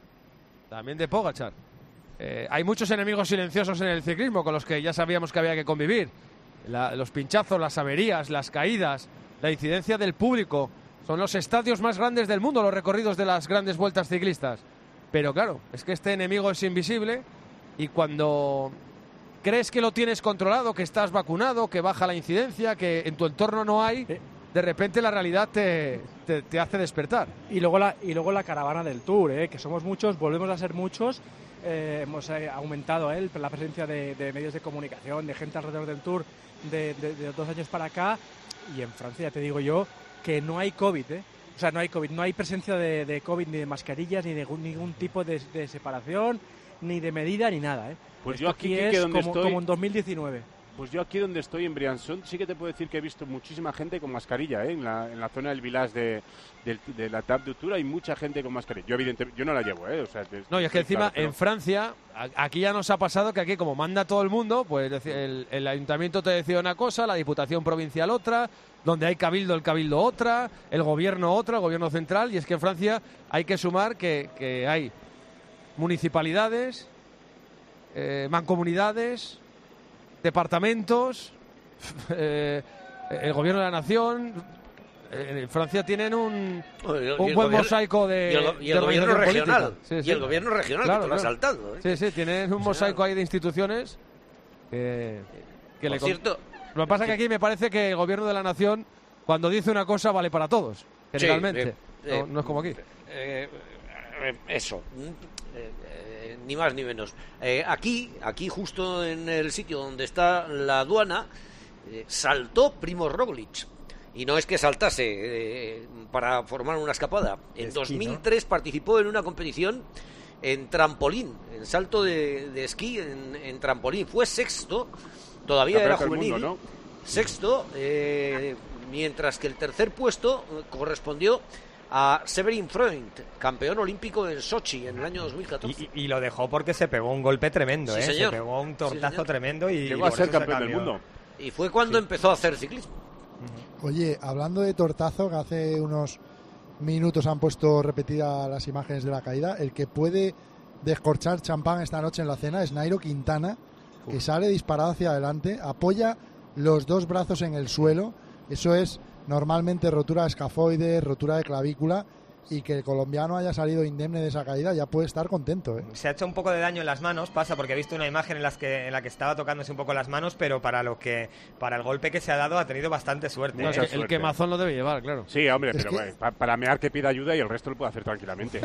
También de Pogačar. Eh, hay muchos enemigos silenciosos en el ciclismo con los que ya sabíamos que había que convivir. La- los pinchazos, las averías, las caídas, la incidencia del público. Son los estadios más grandes del mundo, los recorridos de las grandes vueltas ciclistas. Pero claro, es que este enemigo es invisible, y cuando crees que lo tienes controlado, que estás vacunado, que baja la incidencia, que en tu entorno no hay, de repente la realidad te, te, te hace despertar. Y luego la y luego la caravana del Tour, ¿eh? Que somos muchos, volvemos a ser muchos. Eh, hemos eh, aumentado ¿eh? la presencia de, de medios de comunicación, de gente alrededor del Tour de, de- de dos años para acá. Y en Francia, ya te digo yo, que no hay COVID, ¿eh? O sea, no hay COVID, no hay presencia de, de COVID, ni de mascarillas, ni de ningún, ningún tipo de, de separación, ni de medida, ni nada, ¿eh? Pues Esto yo aquí, es Quique, donde como, estoy- como en dos mil diecinueve. Pues yo aquí donde estoy, en Briançon, sí que te puedo decir que he visto muchísima gente con mascarilla, ¿eh? En la, en la zona del village de, del- de la Table de Tour hay mucha gente con mascarilla. Yo evidentemente, yo no la llevo, ¿eh? O sea, te- No, y es que estoy encima claro, pero- en Francia, a- aquí ya nos ha pasado que aquí como manda todo el mundo, pues deci- el, el ayuntamiento te decide una cosa, la diputación provincial otra, donde hay cabildo el cabildo otra, el gobierno otra, el gobierno central, y es que en Francia hay que sumar que, que hay municipalidades, eh, mancomunidades, departamentos, eh, el gobierno de la nación. En Francia tienen un, Y el- y un el buen gobierno- mosaico de, y el go- y el de gobierno organización regional, política. Sí, y sí. el gobierno regional, que te lo has saltado, ¿eh? Sí, sí, tienen un mosaico ahí de instituciones que, que Por le con- cierto, Lo que pasa es que aquí me parece que el gobierno de la nación, cuando dice una cosa, vale para todos, generalmente. Sí, eh, no, no es como aquí. eh, eh, eso, mm, eh, eh, ni más ni menos. Eh, aquí, aquí justo en el sitio donde está la aduana, eh, saltó Primož Roglič. Y no es que saltase eh, para formar una escapada. En Esquí, dos mil tres participó en una competición en trampolín, en salto de, de esquí en, en trampolín. Fue sexto, todavía era Campeonato del juvenil. mundo, ¿no? Sexto, eh, mientras que el tercer puesto eh, correspondió a Severin Freund, campeón olímpico en Sochi en el año dos mil catorce. Y, y lo dejó porque se pegó un golpe tremendo, Sí, ¿eh? señor. Se pegó un Sí, tortazo señor. tremendo y Llegó y a por ser eso se campeón del cambió. mundo. Y fue cuando sí. empezó a hacer ciclismo. Oye, hablando de tortazo, que hace unos minutos han puesto repetidas las imágenes de la caída, el que puede descorchar champán esta noche en la cena es Nairo Quintana, Uf. que sale disparado hacia adelante, apoya los dos brazos en el suelo, eso es normalmente rotura de escafoides, rotura de clavícula, y que el colombiano haya salido indemne de esa caída ya puede estar contento, ¿eh? Se ha hecho un poco de daño en las manos, pasa porque he visto una imagen en, las que, en la que estaba tocándose un poco las manos, pero para lo que para el golpe que se ha dado ha tenido bastante suerte. No, ¿eh? el, el quemazón lo debe llevar, claro. Sí, hombre, es pero que... bueno, para, para mear que pida ayuda y el resto lo puede hacer tranquilamente.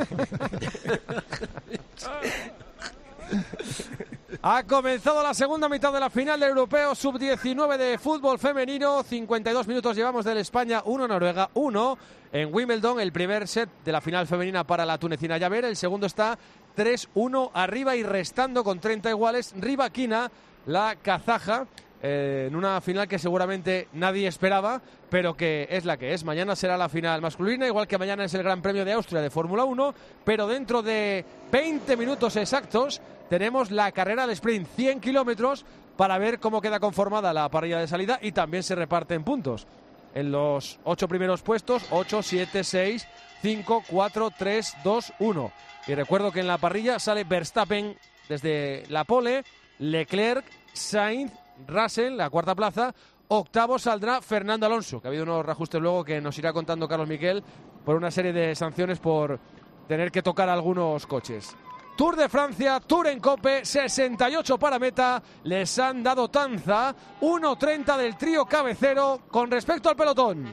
Ha comenzado la segunda mitad de la final del Europeo sub diecinueve de fútbol femenino. cincuenta y dos minutos llevamos del España uno, Noruega uno. En Wimbledon, el primer set de la final femenina para la tunecina Javer. El segundo está tres uno arriba y restando con treinta iguales. Rybakina, la kazaja, eh, en una final que seguramente nadie esperaba, pero que es la que es. Mañana será la final masculina, igual que mañana es el Gran Premio de Austria de Fórmula uno, pero dentro de veinte minutos exactos tenemos la carrera de sprint, cien kilómetros, para ver cómo queda conformada la parrilla de salida y también se reparten puntos. En los ocho primeros puestos, ocho, siete, seis, cinco, cuatro, tres, dos, uno. Y recuerdo que en la parrilla sale Verstappen desde la pole, Leclerc, Sainz, Russell, la cuarta plaza. Octavo saldrá Fernando Alonso, que ha habido unos reajustes luego que nos irá contando Carlos Miquel por una serie de sanciones por tener que tocar algunos coches. Tour de Francia, Tour en Cope, sesenta y ocho para meta, les han dado tanza, uno treinta del trío cabecero con respecto al pelotón.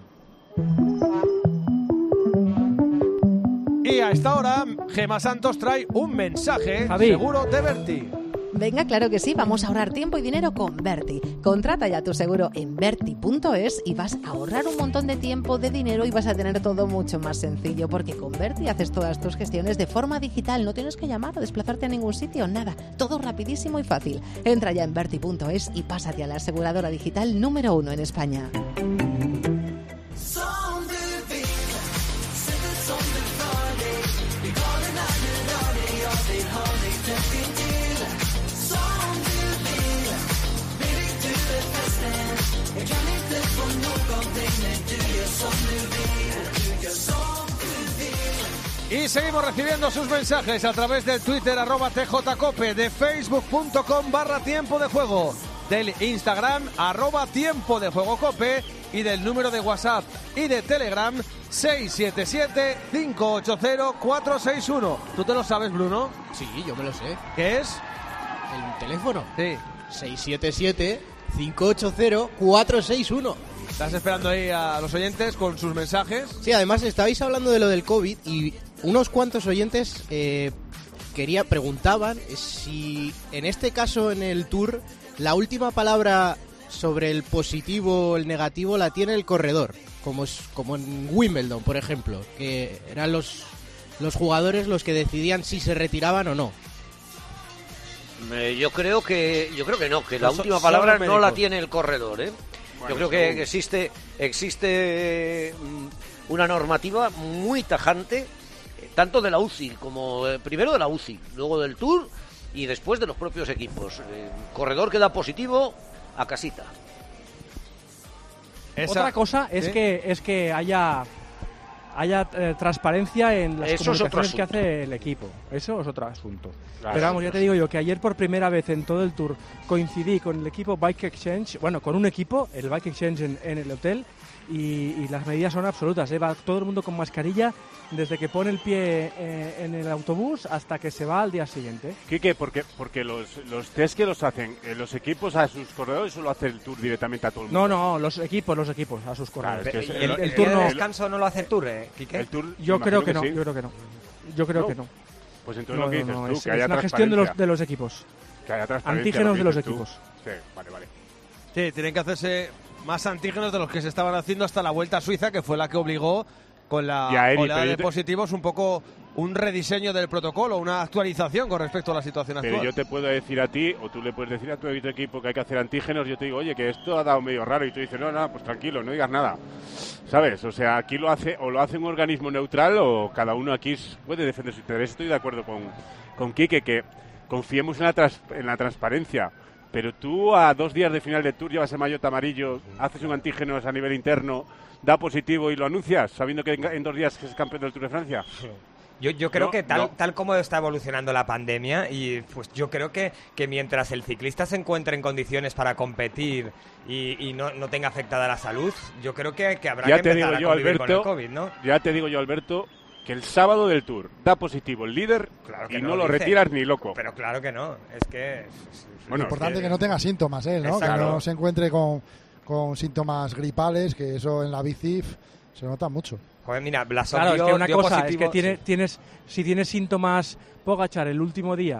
Y a esta hora, Gemma Santos trae un mensaje, Javi. Seguro de Berti. Venga, claro que sí, vamos a ahorrar tiempo y dinero con Berti. Contrata ya tu seguro en berti punto es y vas a ahorrar un montón de tiempo, de dinero y vas a tener todo mucho más sencillo, porque con Berti haces todas tus gestiones de forma digital, no tienes que llamar o desplazarte a ningún sitio, nada, todo rapidísimo y fácil. Entra ya en berti punto es y pásate a la aseguradora digital número uno en España. Y seguimos recibiendo sus mensajes a través del Twitter arroba tjcope, de facebook.com barra tiempo de juego, del Instagram arroba tiempo de juego cope y del número de WhatsApp y de Telegram seis siete siete, cinco ocho cero, cuatro seis uno. ¿Tú te lo sabes, Bruno? Sí, yo me lo sé. ¿Qué es? El teléfono. Sí. seis siete siete, cinco ocho cero, cuatro seis uno. ¿Estás esperando ahí a los oyentes con sus mensajes? Sí, además estabais hablando de lo del COVID y unos cuantos oyentes eh, quería, preguntaban si en este caso en el Tour la última palabra sobre el positivo o el negativo la tiene el corredor, como, es, como en Wimbledon, por ejemplo, que eran los, los jugadores los que decidían si se retiraban o no. Eh, yo creo que yo creo que no, que la so, última palabra no la tiene el corredor, ¿eh? Bueno, yo creo que, que existe existe una normativa muy tajante, tanto de la U C I como eh, primero de la U C I, luego del Tour y después de los propios equipos. Eh, corredor que da positivo a casita. Esa... Otra cosa es ¿Sí? que es que haya haya eh, transparencia en las Eso comunicaciones que hace el equipo. Eso es otro asunto. Claro, Pero vamos, ya te digo yo que ayer por primera vez en todo el Tour coincidí con el equipo Bike Exchange, bueno, con un equipo, el Bike Exchange en, en el hotel, y, y las medidas son absolutas, ¿eh? Va todo el mundo con mascarilla desde que pone el pie eh, en el autobús hasta que se va al día siguiente. Quique, porque, porque los, los test que los hacen eh, los equipos a sus corredores o lo hace el Tour directamente a todo el mundo. No, no, los equipos, los equipos a sus corredores. Claro, es que el, el, el, el Tour no. ¿El descanso no lo hace el Tour, eh, Quique? El Tour, yo creo que, que no, sí. yo creo que no. Yo creo no. que no. Pues entonces no, lo que dices no, no, tú, es, que haya es la gestión de los, de los equipos. Que haya transparencia. Antígenos de los tú. equipos. Sí, vale, vale. Sí, tienen que hacerse más antígenos de los que se estaban haciendo hasta la Vuelta a Suiza, que fue la que obligó con la oleada de te... positivos un poco un rediseño del protocolo, una actualización con respecto a la situación actual. Pero yo te puedo decir a ti, o tú le puedes decir a tu equipo que hay que hacer antígenos, yo te digo, oye, que esto ha dado medio raro, y tú dices, no, no, pues tranquilo, no digas nada. ¿Sabes? O sea, aquí lo hace, o lo hace un organismo neutral, o cada uno aquí puede defender su interés. Estoy de acuerdo con, con Quique, que confiemos en la, trans, en la transparencia, pero tú a dos días de final de Tour llevas el maillot amarillo, haces un antígeno a nivel interno, da positivo y lo anuncias, sabiendo que en, en dos días es campeón del Tour de Francia. Yo, yo creo no, que tal, no. tal como está evolucionando la pandemia, y pues yo creo que, que mientras el ciclista se encuentre en condiciones para competir y, y no, no tenga afectada la salud, yo creo que, que habrá ya que te empezar digo a yo, convivir Alberto, con el COVID, ¿no? Ya te digo yo, Alberto, que el sábado del Tour da positivo el líder Claro que y no no lo dice. retiras ni loco. Pero claro que no, es que... Bueno, lo importante es es que no tenga síntomas, ¿eh? ¿no? Que no se encuentre con, con síntomas gripales, que eso en la bici se nota mucho. Joder, mira, Blasov Claro, dio, es que una dio cosa positivo, es que tiene, sí. tienes, si tienes síntomas Pogačar el último día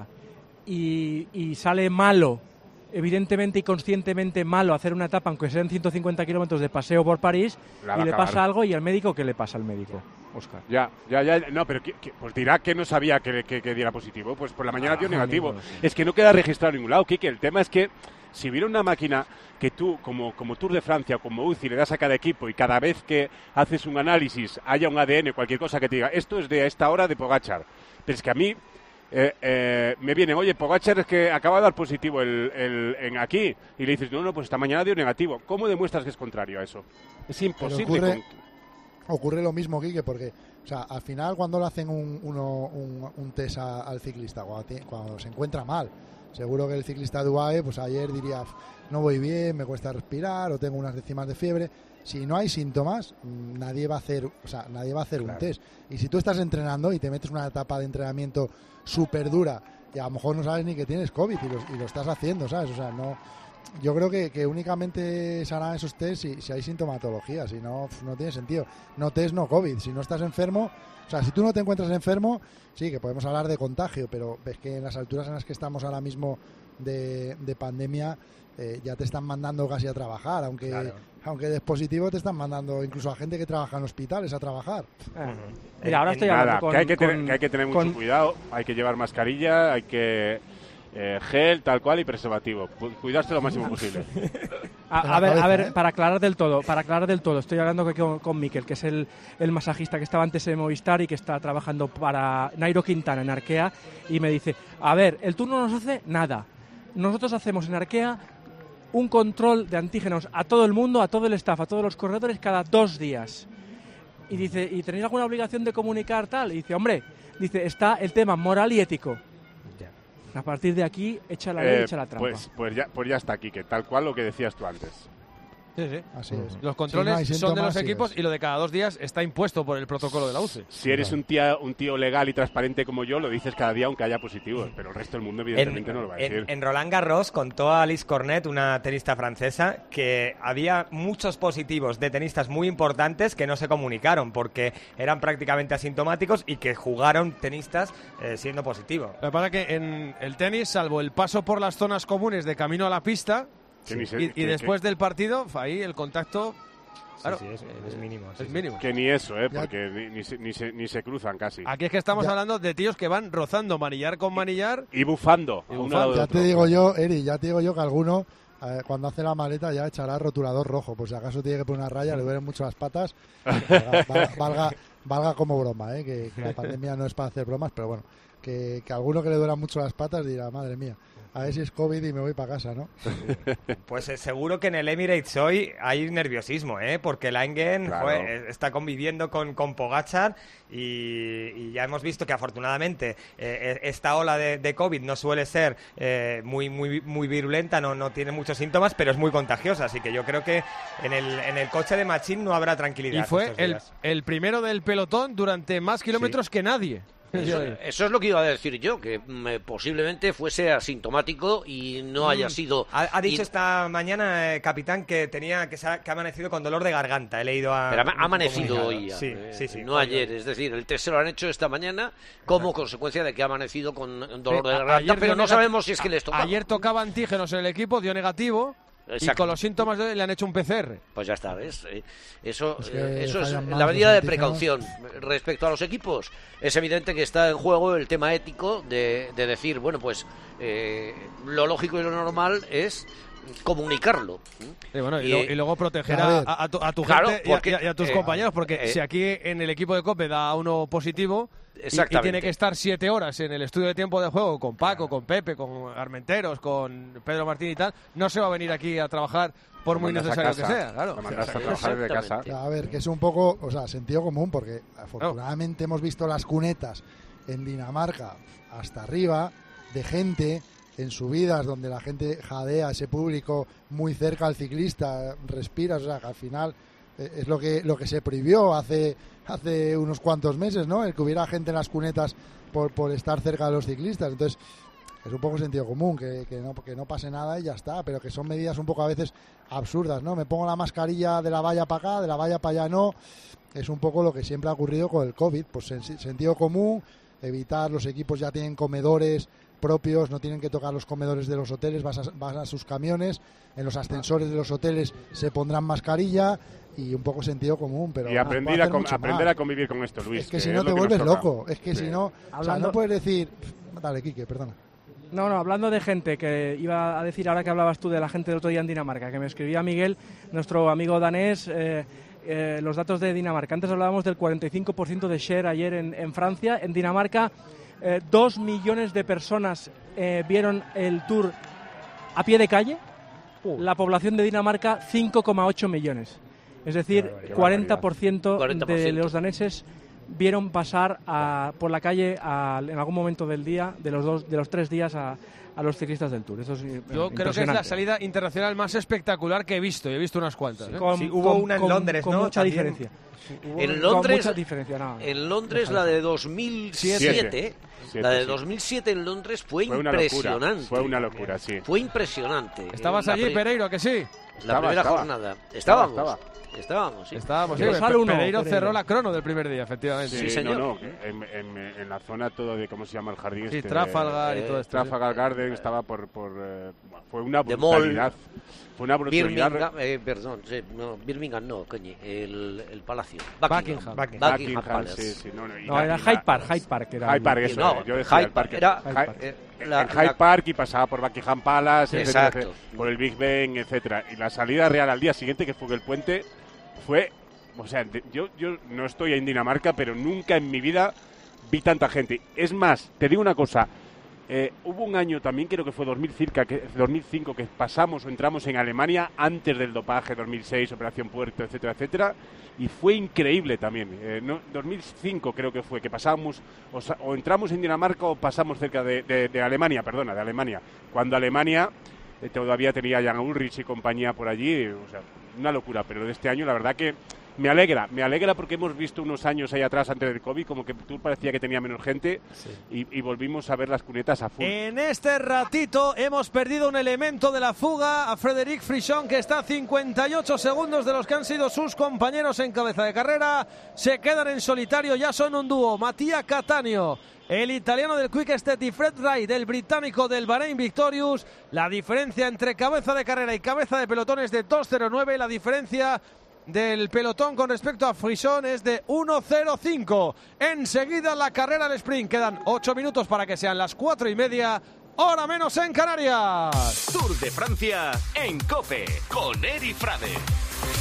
y, y sale malo, evidentemente y conscientemente malo, hacer una etapa, aunque sean ciento cincuenta kilómetros de paseo por París, La va y a le acabar. pasa algo, y al médico, ¿qué le pasa al médico, Óscar? Ya, ya, ya, no, pero que, que, pues dirá que no sabía que, que, que diera positivo, pues por la mañana Ah, dio negativo. amigo, sí. Es que no queda registrado en ningún lado, Quique, el tema es que si hubiera una máquina que tú, como, como Tour de Francia o como U C I, le das a cada equipo y cada vez que haces un análisis haya un A D N, cualquier cosa que te diga, esto es de esta hora de Pogačar. Pero es que a mí eh, eh, me vienen, oye, Pogačar es que acaba de dar positivo el, el, en aquí, y le dices, no, no, pues esta mañana dio negativo. ¿Cómo demuestras que es contrario a eso? Es imposible. Ocurre, con... ocurre lo mismo, Quique, porque o sea, al final cuando le hacen un, uno, un, un test a, al ciclista, cuando, te, cuando se encuentra mal, seguro que el ciclista de U A E, pues ayer diría, no voy bien, me cuesta respirar o tengo unas décimas de fiebre. Si no hay síntomas, nadie va a hacer, o sea, nadie va a hacer claro. un test. Y si tú estás entrenando y te metes una etapa de entrenamiento súper dura y a lo mejor no sabes ni que tienes COVID y lo, y lo estás haciendo, ¿sabes? O sea, no. Yo creo que, que únicamente se harán esos test si, si hay sintomatología, si no, no tiene sentido. No test, no COVID. Si no estás enfermo, o sea, si tú no te encuentras enfermo, sí, que podemos hablar de contagio, pero ves que en las alturas en las que estamos ahora mismo de, de pandemia, eh, ya te están mandando casi a trabajar, aunque claro. aunque des positivo te están mandando incluso a gente que trabaja en hospitales a trabajar. Uh-huh. Mira, ahora estoy hablando Nada, con, que hay que, con, tener, que hay que tener con... mucho cuidado, hay que llevar mascarilla, hay que eh, gel, tal cual, y preservativo. Cuidarse lo máximo posible. A, a ver, a ver, para aclarar del todo, para aclarar del todo, estoy hablando con, con Miquel, que es el, el masajista que estaba antes en Movistar y que está trabajando para Nairo Quintana en Arkea, y me dice, a ver, el Tour no nos hace nada. Nosotros hacemos en Arkea un control de antígenos a todo el mundo, a todo el staff, a todos los corredores cada dos días. Y dice, ¿y tenéis alguna obligación de comunicar tal? Y dice, hombre, dice, está el tema moral y ético. A partir de aquí, echa la ley, eh, echa la trampa. Pues, pues, ya, pues ya está aquí, que tal cual lo que decías tú antes. Sí, sí. Así es. Los controles sí, no son de los sí equipos es. y lo de cada dos días está impuesto por el protocolo de la U C I. Si eres un tío, un tío legal y transparente como yo, lo dices cada día aunque haya positivos, pero el resto del mundo evidentemente en, no lo va a en, decir. En Roland Garros contó a Alice Cornet, una tenista francesa, que había muchos positivos de tenistas muy importantes que no se comunicaron porque eran prácticamente asintomáticos y que jugaron tenistas eh, siendo positivos. Lo que pasa es que en el tenis, salvo el paso por las zonas comunes de camino a la pista, Sí. Se, y, y que, después que, del partido, ahí el contacto claro, sí, sí, es, es mínimo. Sí, es mínimo. Que ni eso, ¿eh? Porque ni, ni, se, ni, se, ni se cruzan casi. Aquí es que estamos ya. hablando de tíos que van rozando manillar con manillar. Y bufando. Y bufando. Ya te digo yo, Eri, ya te digo yo que alguno, eh, cuando hace la maleta, ya echará rotulador rojo. Pues si acaso tiene que poner una raya, le duelen mucho las patas. Valga, valga, valga, valga como broma, ¿eh? Que, que la pandemia no es para hacer bromas, pero bueno, que, que alguno que le duelan mucho las patas dirá, madre mía. A ver si es COVID y me voy para casa, ¿no? Pues eh, seguro que en el Emirates hoy hay nerviosismo, ¿eh? Porque Langen claro. fue, está conviviendo con, con Pogačar y, y ya hemos visto que afortunadamente eh, esta ola de, de COVID no suele ser eh, muy muy muy virulenta, no, no tiene muchos síntomas, pero es muy contagiosa. Así que yo creo que en el, en el coche de Machín no habrá tranquilidad. Y fue el, el primero del pelotón durante más kilómetros sí. que nadie. Eso, eso es lo que iba a decir yo, que mm, posiblemente fuese asintomático y no haya sido... Ha, ha dicho y... esta mañana, eh, capitán, que tenía que, ha, que ha amanecido con dolor de garganta. He leído a... Pero ha amanecido hoy, sí, eh, sí, sí, no hoy, ayer. Es decir, el test se lo han hecho esta mañana como Exacto. consecuencia de que ha amanecido con dolor de garganta, pero no sabemos si es que les tocaba. Ayer tocaba antígenos en el equipo, dio negativo... Exacto. Y con los síntomas de, le han hecho un P C R. Pues ya está, ¿ves? Eso es, eh, eso es la medida de precaución. Respecto a los equipos, es evidente que está en juego el tema ético de, de decir, bueno, pues eh, lo lógico y lo normal es comunicarlo. Sí, bueno, y, y, lo, y luego proteger a, a, a tu, a tu claro, gente porque, y, a, y a tus eh, compañeros, porque eh, si aquí en el equipo de COPE da uno positivo y, y tiene que estar siete horas en el estudio de tiempo de juego con Paco, con Pepe, con Armenteros, con Pedro Martín y tal, no se va a venir aquí a trabajar por muy necesario que sea. Claro. Lo mandas a trabajar desde casa. A ver, que es un poco, o sea, sentido común, porque afortunadamente hemos visto las cunetas en Dinamarca hasta arriba de gente en subidas donde la gente jadea, ese público muy cerca al ciclista, respiras, o sea, que al final eh, es lo que lo que se prohibió hace hace unos cuantos meses, ¿no? El que hubiera gente en las cunetas por, por estar cerca de los ciclistas. Entonces, es un poco sentido común, que, que, no, que no pase nada y ya está, pero que son medidas un poco a veces absurdas, ¿no? Me pongo la mascarilla de la valla para acá, de la valla para allá no. Es un poco lo que siempre ha ocurrido con el COVID, pues sentido común, evitar, los equipos ya tienen comedores propios, no tienen que tocar los comedores de los hoteles, vas a, vas a sus camiones, en los ascensores de los hoteles se pondrán mascarilla y un poco sentido común, pero y aprender, a, com aprender a convivir con esto, Luis. Es que, que si no te vuelves loco, es que sí. si no, Hablando... o sea, no puedes decir, dale, Quique, perdona. No, no, hablando de gente, que iba a decir ahora que hablabas tú de la gente del otro día en Dinamarca, que me escribía Miguel, nuestro amigo danés, eh, eh, los datos de Dinamarca. Antes hablábamos del cuarenta y cinco por ciento de share ayer en, en Francia. En Dinamarca, eh, dos millones de personas eh, vieron el Tour a pie de calle. Uh. La población de Dinamarca, cinco coma ocho millones. Es decir, cuarenta por ciento de los daneses vieron pasar a, por la calle a, en algún momento del día, de los dos, de los tres días, a, a los ciclistas del Tour. Eso es Yo creo que es la salida internacional más espectacular que he visto. He visto unas cuantas. ¿eh? Con, sí, hubo con, una en con, Londres, con ¿no? Mucha También. diferencia. Hubo En Londres, mucha diferencia, no, en Londres la de dos mil siete, Siete, la de sí. dos mil siete en Londres fue, fue una impresionante. Locura, fue una locura, sí. Fue impresionante. ¿Estabas allí, Pereiro, que sí? La estaba, primera estaba. jornada. Estábamos. Estaba, estaba. Estábamos, sí. Estábamos, sí. Pe Pereiro, uno, Pereiro cerró Pereiro. la crono del primer día, efectivamente. Sí, Sí, señor. no, no, en, en, en la zona todo de, ¿cómo se llama el jardín? Sí, este? Trafalgar Eh, y todo esto. Trafalgar Garden estaba por... por eh, fue una The Mall. brutalidad. Fue una brutalidad. Birmingham, eh, perdón, sí, no, Birmingham no, coño, el, el palacio. Buckingham. Buckingham, Buckingham, Palace. sí, sí, no, no, y No, la- era y la- Hyde Park, Hyde Park. Era Hyde Park, eso, No, yo decía Hyde el parque. era- Hy- Hyde Park. eh, el la- Hyde la- Park y pasaba por Buckingham Palace, etcétera, Exacto. etcétera, por el Big Ben, etcétera. Y la salida real al día siguiente, que fue el puente, fue... O sea, de- yo, yo no estoy en Dinamarca, pero nunca en mi vida vi tanta gente. Es más, te digo una cosa, eh, hubo un año también, creo que fue dos mil cinco, que, dos mil cinco, que pasamos o entramos en Alemania antes del dopaje, dos mil seis, Operación Puerto, etcétera, etcétera, y fue increíble también. Eh, no, dos mil cinco creo que fue, que pasábamos, o, sa- o entramos en Dinamarca o pasamos cerca de, de, de Alemania, perdona, de Alemania, cuando Alemania eh, todavía tenía Jan Ulrich y compañía por allí, o sea, una locura, pero de este año la verdad que me alegra, me alegra porque hemos visto unos años ahí atrás antes del COVID, como que tú parecía que tenía menos gente, sí. y, y volvimos a ver las cunetas a full. En este ratito hemos perdido un elemento de la fuga, a Frederic Frichon, que está a cincuenta y ocho segundos de los que han sido sus compañeros en cabeza de carrera. Se quedan en solitario, ya son un dúo, Mattia Cattaneo, el italiano del Quick Step, y Fred Wright, el británico del Bahrein Victorious. La diferencia entre cabeza de carrera y cabeza de pelotón es de dos cero nueve, la diferencia del pelotón con respecto a Frichon es de uno cero cinco. Enseguida la carrera al sprint. Quedan ocho minutos para que sean las cuatro y media, hora menos en Canarias. Tour de Francia en COPE con Eri Frade.